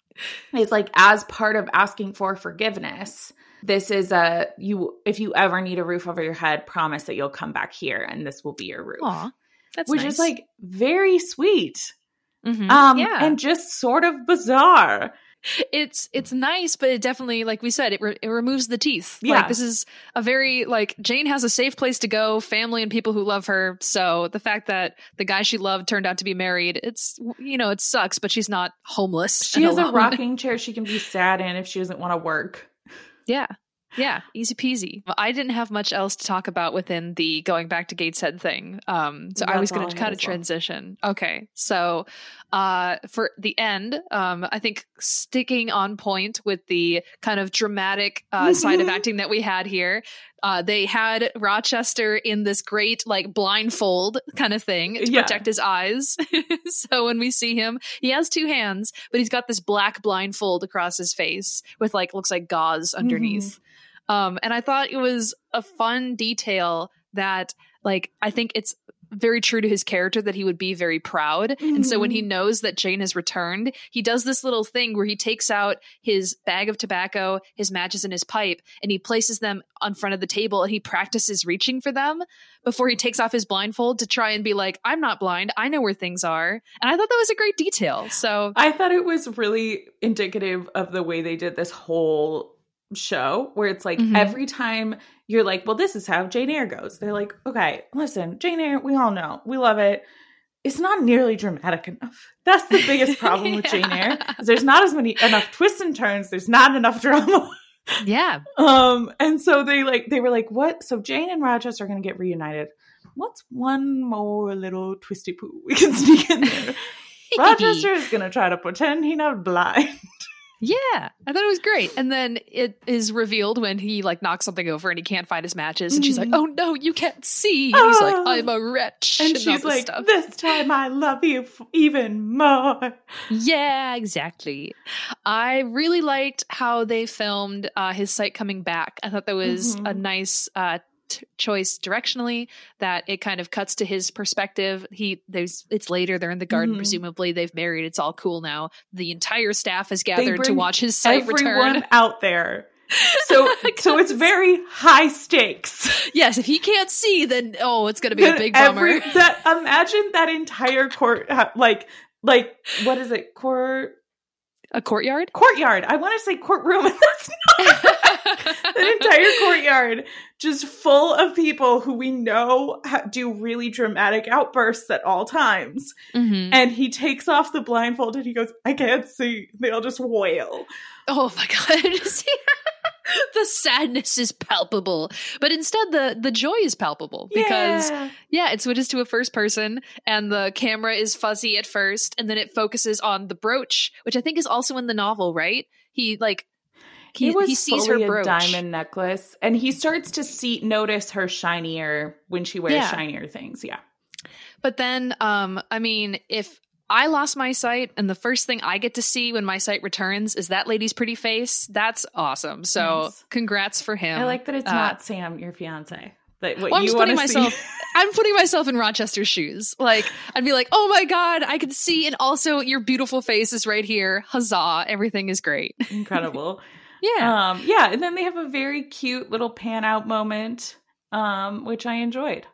is like, as part of asking for forgiveness, this is a you. If you ever need a roof over your head, promise that you'll come back here, and this will be your roof. Aw, that's Which nice. is like very sweet, Mhm. um, yeah, and just sort of bizarre. it's it's nice, but it definitely, like we said, it re- it removes the teeth. Yeah. Like this is a very like Jane has a safe place to go, family and people who love her. So the fact that the guy she loved turned out to be married, it's you know it sucks, but she's not homeless. She and has a alone. rocking chair she can be sad in if she doesn't want to work. Yeah. Yeah, easy peasy. I didn't have much else to talk about within the going back to Gateshead thing. Um, so I That's was all going I to had kind of as well. transition. Okay. So uh, for the end, um, I think sticking on point with the kind of dramatic uh, side of acting that we had here, uh, they had Rochester in this great like blindfold kind of thing to Yeah. protect his eyes. So when we see him, he has two hands, but he's got this black blindfold across his face with like looks like gauze underneath. Um, and I thought it was a fun detail that, like, I think it's very true to his character that he would be very proud. And so when he knows that Jane has returned, he does this little thing where he takes out his bag of tobacco, his matches, and his pipe, and he places them on front of the table and he practices reaching for them before he takes off his blindfold to try and be like, I'm not blind. I know where things are. And I thought that was a great detail. So I thought it was really indicative of the way they did this whole show, where it's like Mhm. every time you're like, well, this is how Jane Eyre goes. They're like, okay, listen, Jane Eyre, we all know, we love it. It's not nearly dramatic enough. That's the biggest problem with Jane Eyre. Is there's not as many enough twists and turns. There's not enough drama. yeah. Um, and so they like they were like, what? So Jane and Rochester are gonna get reunited. What's one more little twisty poo we can sneak in there? Rochester is gonna try to pretend he not blind. Yeah, I thought it was great. And then it is revealed when he like knocks something over and he can't find his matches. And she's like, oh no, you can't see. And he's like, Oh. I'm a wretch. And all she's this like, stuff. this time I love you f- even more. Yeah, exactly. I really liked how they filmed uh, his sight coming back. I thought that was Mhm. a nice uh, t- choice directionally, that it kind of cuts to his perspective. He there's it's later, they're in the garden, Mhm. presumably they've married, it's all cool now. The entire staff is They gathered to bring watch his sight Everyone return. out there. So, so it's very high stakes. Yes, if he can't see, then oh, it's gonna be a big bummer. Every, that imagine that entire court, ha- like, like what is it? Court A courtyard? courtyard. I want to say courtroom. And that's not an entire courtyard just full of people who we know ha- do really dramatic outbursts at all times. Mhm. And he takes off the blindfold and he goes, I can't see. They all just wail. Oh my god. The sadness is palpable. But instead the the joy is palpable because Yeah. yeah, it switches to a first person and the camera is fuzzy at first and then it focuses on the brooch, which I think is also in the novel, right? He like he, it was he sees her fully brooch. a diamond necklace, and he starts to see notice her shinier when she wears Yeah. shinier things. Yeah, But then um I mean, if I lost my sight and the first thing I get to see when my sight returns is that lady's pretty face, that's awesome. So Nice. congrats for him. I like that it's Uh, not Sam, your fiance. That what Well, I'm you just want putting to see. myself. I'm putting myself in Rochester's shoes. Like I'd be like, "Oh my god, I can see, and also your beautiful face is right here. Huzzah! Everything is great." Incredible. Yeah, Um, yeah, and then they have a very cute little pan out moment, um, which I enjoyed.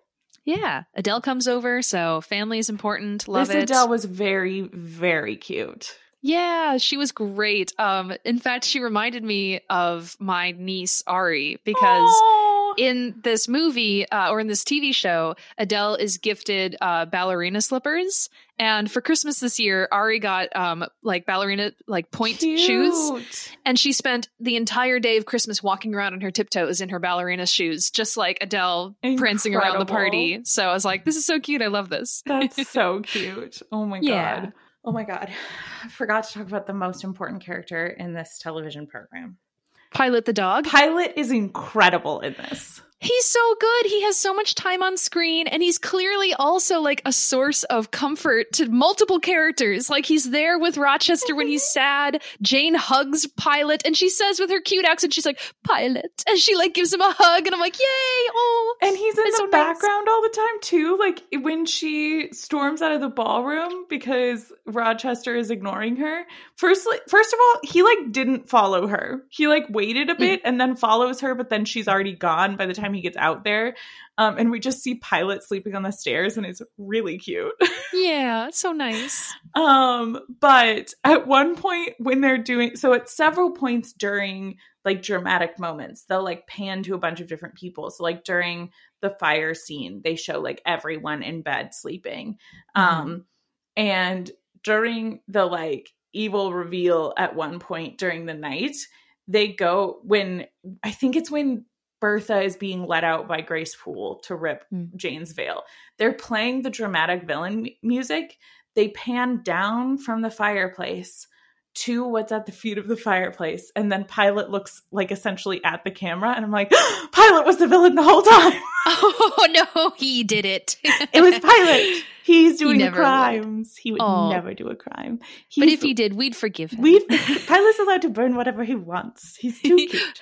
Yeah. Adele comes over, so family is important. Love this it. Adele was very, very cute. Yeah, she was great. Um, in fact, she reminded me of my niece Ari because Aww. in this movie uh, or in this T V show, Adele is gifted uh, ballerina slippers. And for Christmas this year, Ari got um, like ballerina like point Cute. shoes. And she spent the entire day of Christmas walking around on her tiptoes in her ballerina shoes, just like Adele Incredible. prancing around the party. So I was like, this is so cute. I love this. That's so cute. Oh my Yeah. God. Oh my God. I forgot to talk about the most important character in this television program. Pilot the dog. Pilot is incredible in this. He's so good. He has so much time on screen, and he's clearly also like a source of comfort to multiple characters. Like he's there with Rochester when he's sad. Jane hugs Pilot, and she says with her cute accent, she's like, Pilot. And she like gives him a hug, and I'm like, yay. Oh, And he's in it's the so background all the time too. Like when she storms out of the ballroom because Rochester is ignoring her. Firstly, first of all, he like didn't follow her. He like waited a bit and then follows her, but then she's already gone by the time he gets out there. Um, and we just see Pilot sleeping on the stairs, and it's really cute. Yeah, it's so nice. Um, but at one point when they're doing, so at several points during like dramatic moments, they'll like pan to a bunch of different people. So like during the fire scene, they show like everyone in bed sleeping. Mm-hmm. Um, and during the like evil reveal at one point during the night, they go when, I think it's when Bertha is being let out by Grace Poole to rip mm. Jane's veil. They're playing the dramatic villain m- music. They pan down from the fireplace to what's at the feet of the fireplace. And then Pilot looks like essentially at the camera. And I'm like, Pilot was the villain the whole time. Oh, no, he did it. It was Pilot. He's doing he the crimes. Would. He would Aww. never do a crime. He's, but if he did, we'd forgive him. We'd, Pilot's allowed to burn whatever he wants. He's too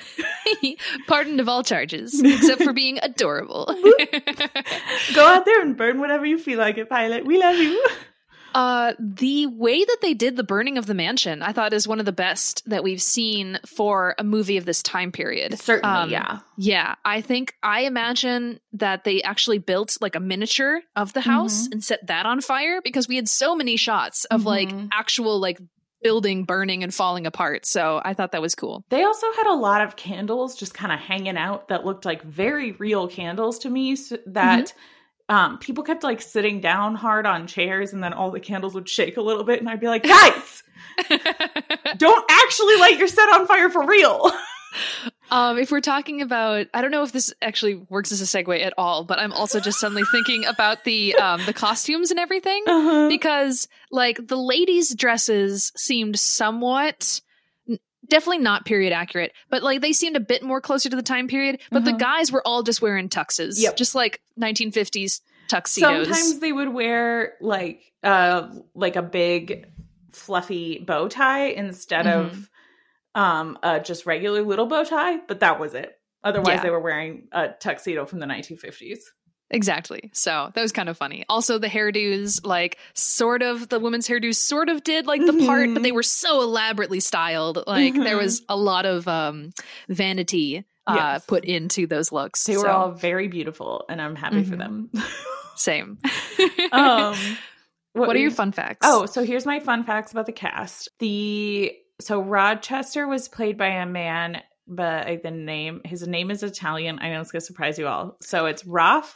cute. Pardoned of all charges, except for being adorable. Go out there and burn whatever you feel like it, Pilot. We love you. Uh, the way that they did the burning of the mansion, I thought is one of the best that we've seen for a movie of this time period. Certainly, um, yeah. Yeah, I think, I imagine that they actually built like a miniature of the house mm-hmm. and set that on fire because we had so many shots of mm-hmm. like actual like building burning and falling apart. So I thought that was cool. They also had a lot of candles just kind of hanging out that looked like very real candles to me so that... Mm-hmm. Um, people kept like sitting down hard on chairs and then all the candles would shake a little bit and I'd be like, guys, don't actually light your set on fire for real. Um, if we're talking about, I don't know if this actually works as a segue at all, but I'm also just suddenly thinking about the um, the costumes and everything uh-huh. because like the ladies' dresses seemed somewhat... definitely not period accurate, but like they seemed a bit more closer to the time period. But uh-huh. the guys were all just wearing tuxes, yep. just like nineteen fifties tuxedos. Sometimes they would wear like uh like a big fluffy bow tie instead mm-hmm. of um uh just regular little bow tie, but that was it. Otherwise, yeah. they were wearing a tuxedo from the nineteen fifties. Exactly. So that was kind of funny. Also, the hairdos, like sort of the women's hairdos sort of did like the mm-hmm. part, but they were so elaborately styled. Like mm-hmm. there was a lot of um, vanity uh, yes. put into those looks. They so. were all very beautiful and I'm happy mm-hmm. for them. Same. um, what, what are your fun facts? Oh, so here's my fun facts about the cast. The So Rochester was played by a man but I, the name, his name is Italian. I know it's going to surprise you all. So it's Ralph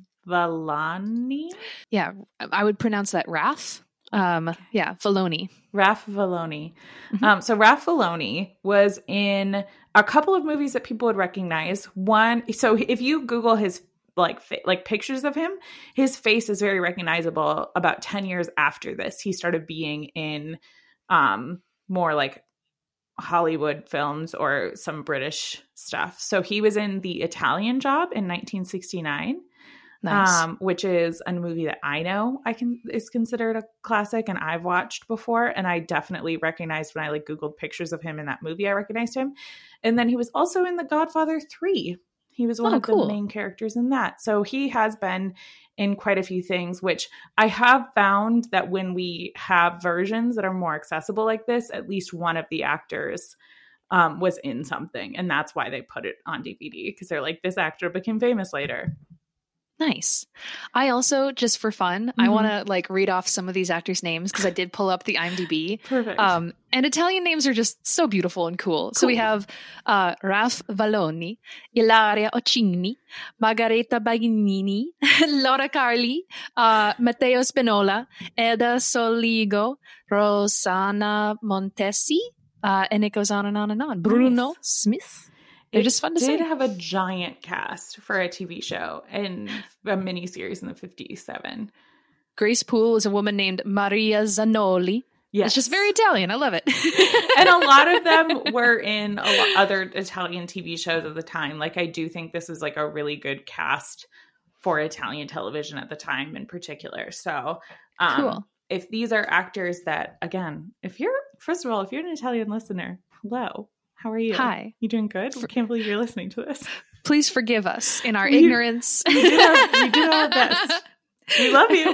Valloni. Yeah, I would pronounce that Ralph. Um, yeah, Valloni. Ralph Valloni. Mm-hmm. Um, so Ralph Valloni was in a couple of movies that people would recognize. One, so if you Google his like fa- like pictures of him, his face is very recognizable. About ten years after this, he started being in um, more like Hollywood films or some British stuff. So he was in The Italian Job in nineteen sixty-nine, nice. um, which is a movie that I know I can is considered a classic and I've watched before. And I definitely recognized when I like Googled pictures of him in that movie, I recognized him. And then he was also in The Godfather three. He was one oh, of cool. the main characters in that. So he has been in quite a few things, which I have found that when we have versions that are more accessible like this, at least one of the actors um, was in something. And that's why they put it on D V D, because they're like, this actor became famous later. Nice. I also, just for fun, mm-hmm. I want to like read off some of these actors' names because I did pull up the IMDb. Perfect. Um, and Italian names are just so beautiful and cool. cool. So we have uh, Ralph Valloni, Ilaria Occini, Margareta Bagnini, Laura Carli, uh, Matteo Spinola, Eda Soligo, Rosanna Montesi, uh, and it goes on and on and on. Bruno nice. Smith. They're it just fun to did say. have a giant cast for a T V show and a miniseries in the fifty-seven. Grace Poole is a woman named Maria Zanoli. Yes. It's just very Italian. I love it. And a lot of them were in a lot other Italian T V shows at the time. Like, I do think this is like a really good cast for Italian television at the time in particular. So um, cool. If these are actors that, again, if you're, first of all, if you're an Italian listener, hello. How are you? Hi. You doing good? I can't believe you're listening to this. Please forgive us in our we, ignorance. We do, our, we do our best. We love you.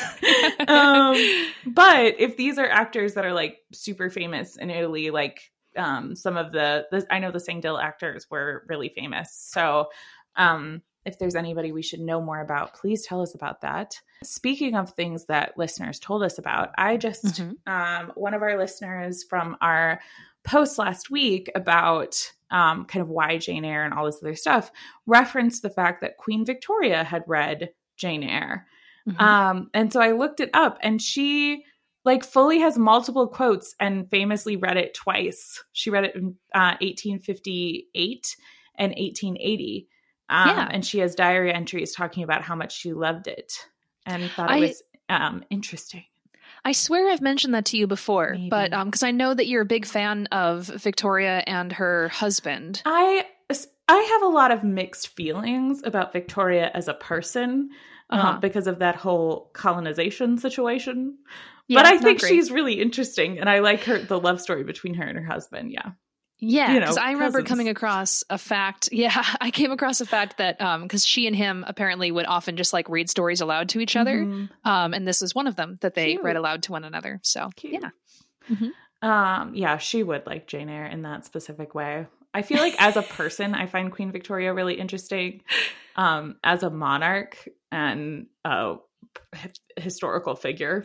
um, but if these are actors that are like super famous in Italy, like um, some of the, the, I know the Sangdill actors were really famous. So um, if there's anybody we should know more about, please tell us about that. Speaking of things that listeners told us about, I just, mm-hmm. um, one of our listeners from our post last week about um, kind of why Jane Eyre and all this other stuff referenced the fact that Queen Victoria had read Jane Eyre. Mm-hmm. Um, and so I looked it up, and she like fully has multiple quotes and famously read it twice. She read it in uh, eighteen fifty-eight and eighteen eighty. Um, yeah. And she has diary entries talking about how much she loved it and thought it I- was um, interesting. I swear I've mentioned that to you before, Maybe. but um, because I know that you're a big fan of Victoria and her husband. I I have a lot of mixed feelings about Victoria as a person uh-huh. um, because of that whole colonization situation. Yeah, but I think she's really interesting, and I like her the love story between her and her husband. Yeah. Yeah, because you know, I remember cousins. coming across a fact. Yeah, I came across a fact that um, because she and him apparently would often just like read stories aloud to each other, mm-hmm. um, and this is one of them that they Cute. read aloud to one another. So Cute. yeah, mm-hmm. um, yeah, she would like Jane Eyre in that specific way. I feel like as a person, I find Queen Victoria really interesting. Um, as a monarch and a h- historical figure,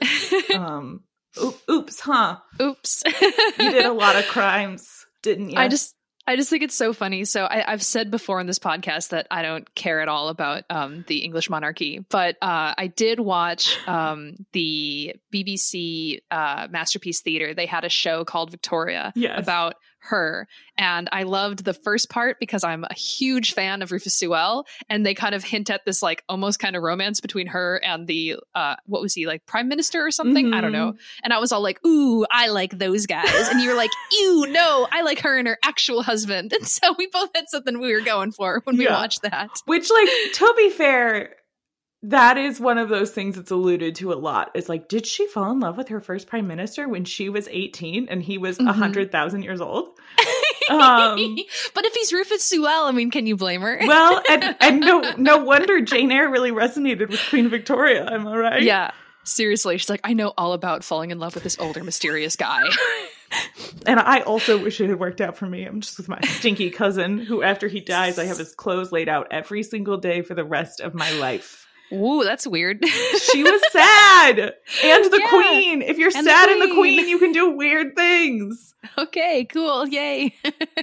um, oop, oops, huh? Oops, you did a lot of crimes. Didn't you? I just I just think it's so funny. So I, I've said before in this podcast that I don't care at all about um, the English monarchy, but uh, I did watch um, the B B C uh, Masterpiece Theatre. They had a show called Victoria yes. about her, and I loved the first part because I'm a huge fan of Rufus Sewell, and they kind of hint at this like almost kind of romance between her and the uh, what was he like prime minister or something? Mm-hmm. I don't know. And I was all like, ooh, I like those guys, and you were like, ew, no, I like her and her actual husband. And so we both had something we were going for when we yeah. watched that. Which, like, to be fair, that is one of those things that's alluded to a lot. It's like, did she fall in love with her first prime minister when she was eighteen and he was a mm-hmm. hundred thousand years old? Um, but if he's Rufus Sewell, I mean, can you blame her? Well, and, and no, no wonder Jane Eyre really resonated with Queen Victoria. Am I right? Yeah, seriously. She's like, I know all about falling in love with this older, mysterious guy. And I also wish it had worked out for me. I'm just with my stinky cousin who, after he dies, I have his clothes laid out every single day for the rest of my life. Ooh, that's weird. She was sad. And the yeah. queen. If you're and sad the and the queen, you can do weird things. Okay, cool. Yay.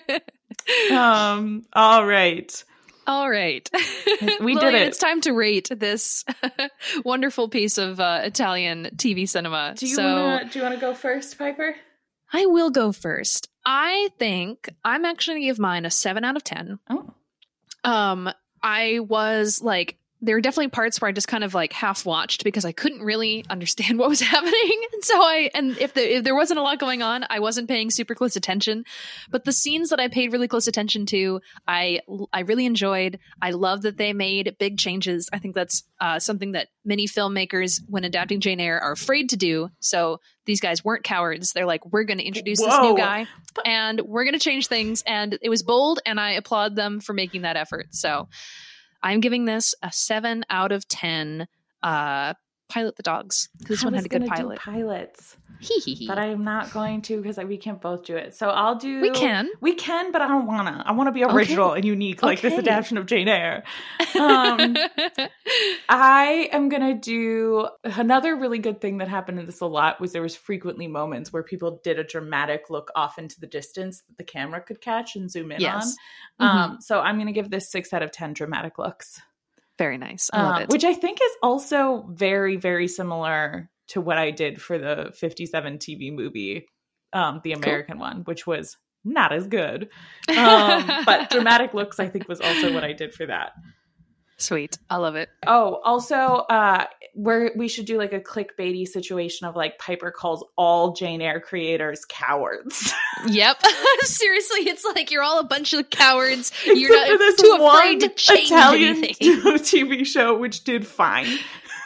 um, all right. All right. We Lillian, did it. It's time to rate this wonderful piece of uh, Italian T V cinema. Do you so, wanna do you wanna go first, Piper? I will go first. I think I'm actually gonna give mine a seven out of ten. Oh. Um, I was like, there were definitely parts where I just kind of like half watched because I couldn't really understand what was happening. And so I, and if, the, if there wasn't a lot going on, I wasn't paying super close attention, but the scenes that I paid really close attention to, I, I really enjoyed. I love that they made big changes. I think that's uh, something that many filmmakers when adapting Jane Eyre are afraid to do. So these guys weren't cowards. They're like, we're going to introduce Whoa. this new guy and we're going to change things. And it was bold, and I applaud them for making that effort. So I'm giving this a seven out of ten uh, pilot the dogs. This I one was had a good gonna do pilot. pilots. Hee hee hee. But I am not going to because we can't both do it. So I'll do. We can. We can, but I don't want to. I want to be original Okay. and unique, like this Okay. adaptation of Jane Eyre. Um, I am going to do another really good thing that happened in this a lot was there was frequently moments where people did a dramatic look off into the distance that the camera could catch and zoom in Yes. on. Mhm. Um, so I'm going to give this six out of ten dramatic looks. Very nice. I love Um, it. Which I think is also very, very similar to what I did for the fifty-seven T V movie, um, the American one, which was not as good. Um, but dramatic looks, I think, was also what I did for that. Sweet. I love it. Oh, also, uh, where we should do like a clickbaity situation of like Piper calls all Jane Eyre creators cowards. Yep. Seriously, it's like you're all a bunch of cowards. Except You're not for this too one afraid to change Italian anything. T V show, which did fine.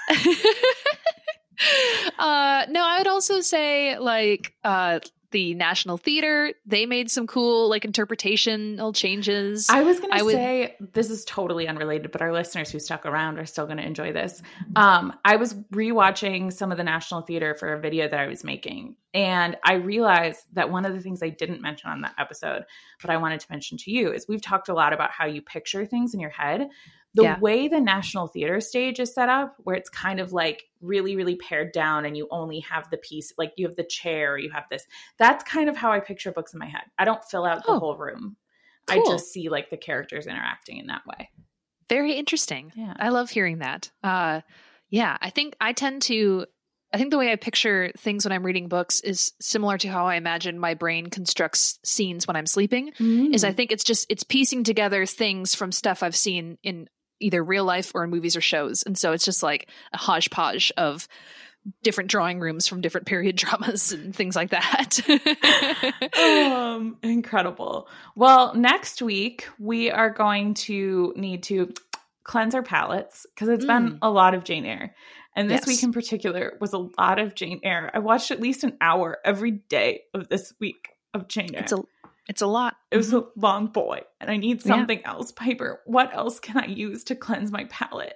uh no, I would also say like uh the National Theater, they made some cool like interpretational changes. I was going I to would- say this is totally unrelated, but our listeners who stuck around are still going to enjoy this. Um, I was rewatching some of the National Theater for a video that I was making, and I realized that one of the things I didn't mention on that episode, but I wanted to mention to you, is we've talked a lot about how you picture things in your head. The Yeah. way the National Theater stage is set up, where it's kind of like really, really pared down and you only have the piece, like you have the chair, you have this. That's kind of how I picture books in my head. I don't fill out the Oh, whole room. cool. I just see like the characters interacting in that way. Very interesting. Yeah. I love hearing that. Uh yeah, I think I tend to I think the way I picture things when I'm reading books is similar to how I imagine my brain constructs scenes when I'm sleeping. Is I think it's just it's piecing together things from stuff I've seen in either real life or in movies or shows. And so it's just like a hodgepodge of different drawing rooms from different period dramas and things like that. um, incredible. Well, next week we are going to need to cleanse our palates because it's been Mm. a lot of Jane Eyre. And this Yes. week in particular was a lot of Jane Eyre. I watched at least an hour every day of this week of Jane Eyre. It's a it's a lot. It was a long boy, and I need Yeah. something else. Piper, what else can I use to cleanse my palate?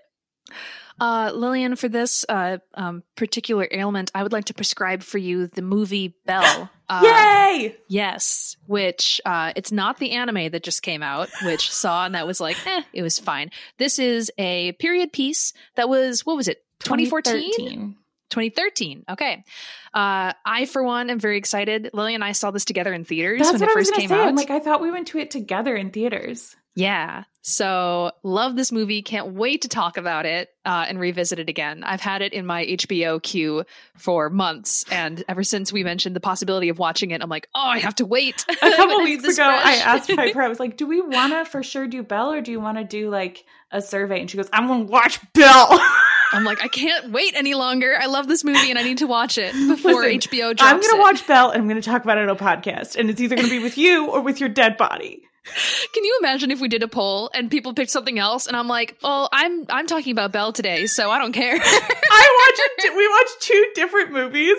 Uh, Lillian, for this uh, um, particular ailment, I would like to prescribe for you the movie Belle. Uh, Yay! Yes, which uh, it's not the anime that just came out, which saw and that was like, eh, it was fine. This is a period piece that was, what was it, twenty fourteen? twenty thirteen. twenty thirteen. Okay. Uh, I, for one, am very excited. Lily and I saw this together in theaters That's when what it I was first going came to say. out. I'm like, I thought we went to it together in theaters. Yeah. So love this movie. Can't wait to talk about it uh, and revisit it again. I've had it in my H B O queue for months. And ever since we mentioned the possibility of watching it, I'm like, oh, I have to wait. A couple When weeks it's ago, I fresh. asked Piper, I was like, do we want to for sure do Belle or do you want to do like a survey? And she goes, I'm going to watch Belle. I'm like, I can't wait any longer. I love this movie and I need to watch it before Listen, H B O drops I'm going to it. watch Belle and I'm going to talk about it on a podcast. And it's either going to be with you or with your dead body. Can you imagine if we did a poll and people picked something else and I'm like, well, I'm I'm talking about Belle today, so I don't care. I watch it. We watch two different movies.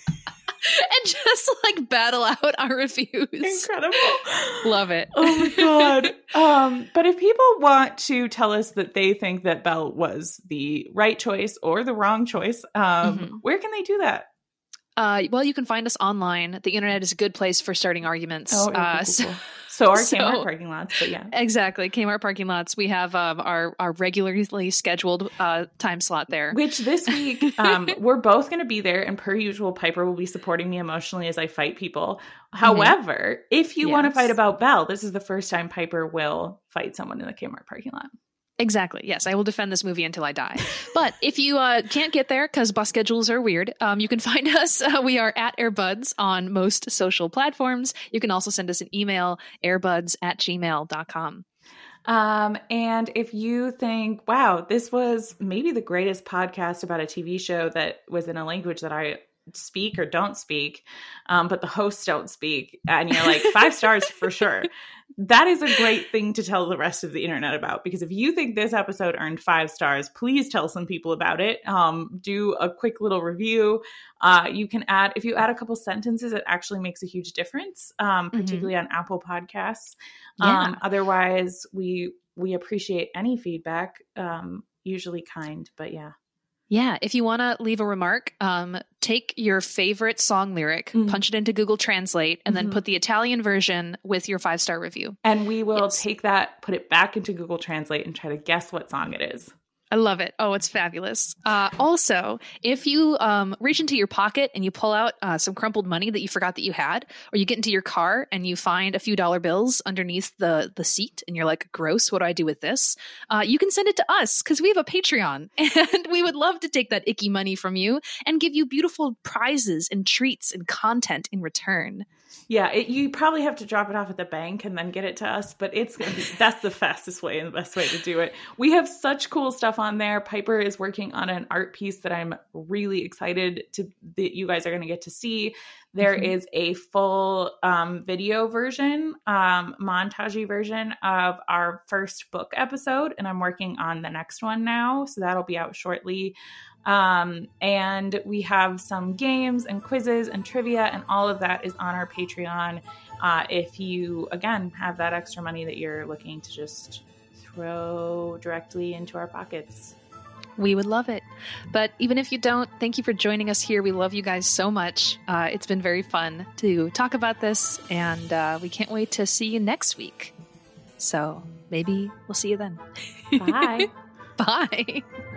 And just like battle out our reviews. Incredible. Love it. Oh my god. Um, but if people want to tell us that they think that Belle was the right choice or the wrong choice, um, Mhm. where can they do that? Uh, well, you can find us online. The internet is a good place for starting arguments. Oh, yeah, uh, cool, cool, so, cool. So our so- Kmart parking lots, but yeah. exactly. Kmart parking lots. We have um, our, our regularly scheduled uh, time slot there. Which this week, um, we're both going to be there, and per usual, Piper will be supporting me emotionally as I fight people. However, if you want to Yes. fight about Belle, this is the first time Piper will fight someone in the Kmart parking lot. Exactly. Yes, I will defend this movie until I die. But if you uh, can't get there because bus schedules are weird, um, you can find us. Uh, we are at Airbuds on most social platforms. You can also send us an email, airbuds at gmail dot com. Um, and if you think, wow, this was maybe the greatest podcast about a T V show that was in a language that I speak or don't speak, um, but the hosts don't speak, and you're like, five stars for sure. That is a great thing to tell the rest of the internet about, because if you think this episode earned five stars, please tell some people about it. Um, do a quick little review. Uh, you can add, if you add a couple sentences, it actually makes a huge difference, um, particularly on Apple Podcasts. Yeah. Um, otherwise, we we appreciate any feedback, um, usually kind, but yeah. Yeah, if you want to leave a remark, um, take your favorite song lyric, Mm. punch it into Google Translate, and Mhm. then put the Italian version with your five-star review. And we will Yes. take that, put it back into Google Translate, and try to guess what song it is. I love it. Oh, it's fabulous. Uh, also, if you um, reach into your pocket and you pull out uh, some crumpled money that you forgot that you had, or you get into your car and you find a few dollar bills underneath the, the seat and you're like, gross, what do I do with this? Uh, you can send it to us because we have a Patreon and we would love to take that icky money from you and give you beautiful prizes and treats and content in return. Yeah, it, you probably have to drop it off at the bank and then get it to us, but it's gonna be, that's the fastest way and the best way to do it. We have such cool stuff on there. Piper is working on an art piece that I'm really excited to that you guys are going to get to see. There Mhm. is a full um, video version, um, montagey version of our first book episode, and I'm working on the next one now, so that'll be out shortly. Um, and we have some games and quizzes and trivia, and all of that is on our Patreon. Uh, if you, again, have that extra money that you're looking to just throw directly into our pockets. We would love it. But even if you don't, thank you for joining us here. We love you guys so much. Uh, it's been very fun to talk about this, and uh, we can't wait to see you next week. So maybe we'll see you then. Bye. Bye.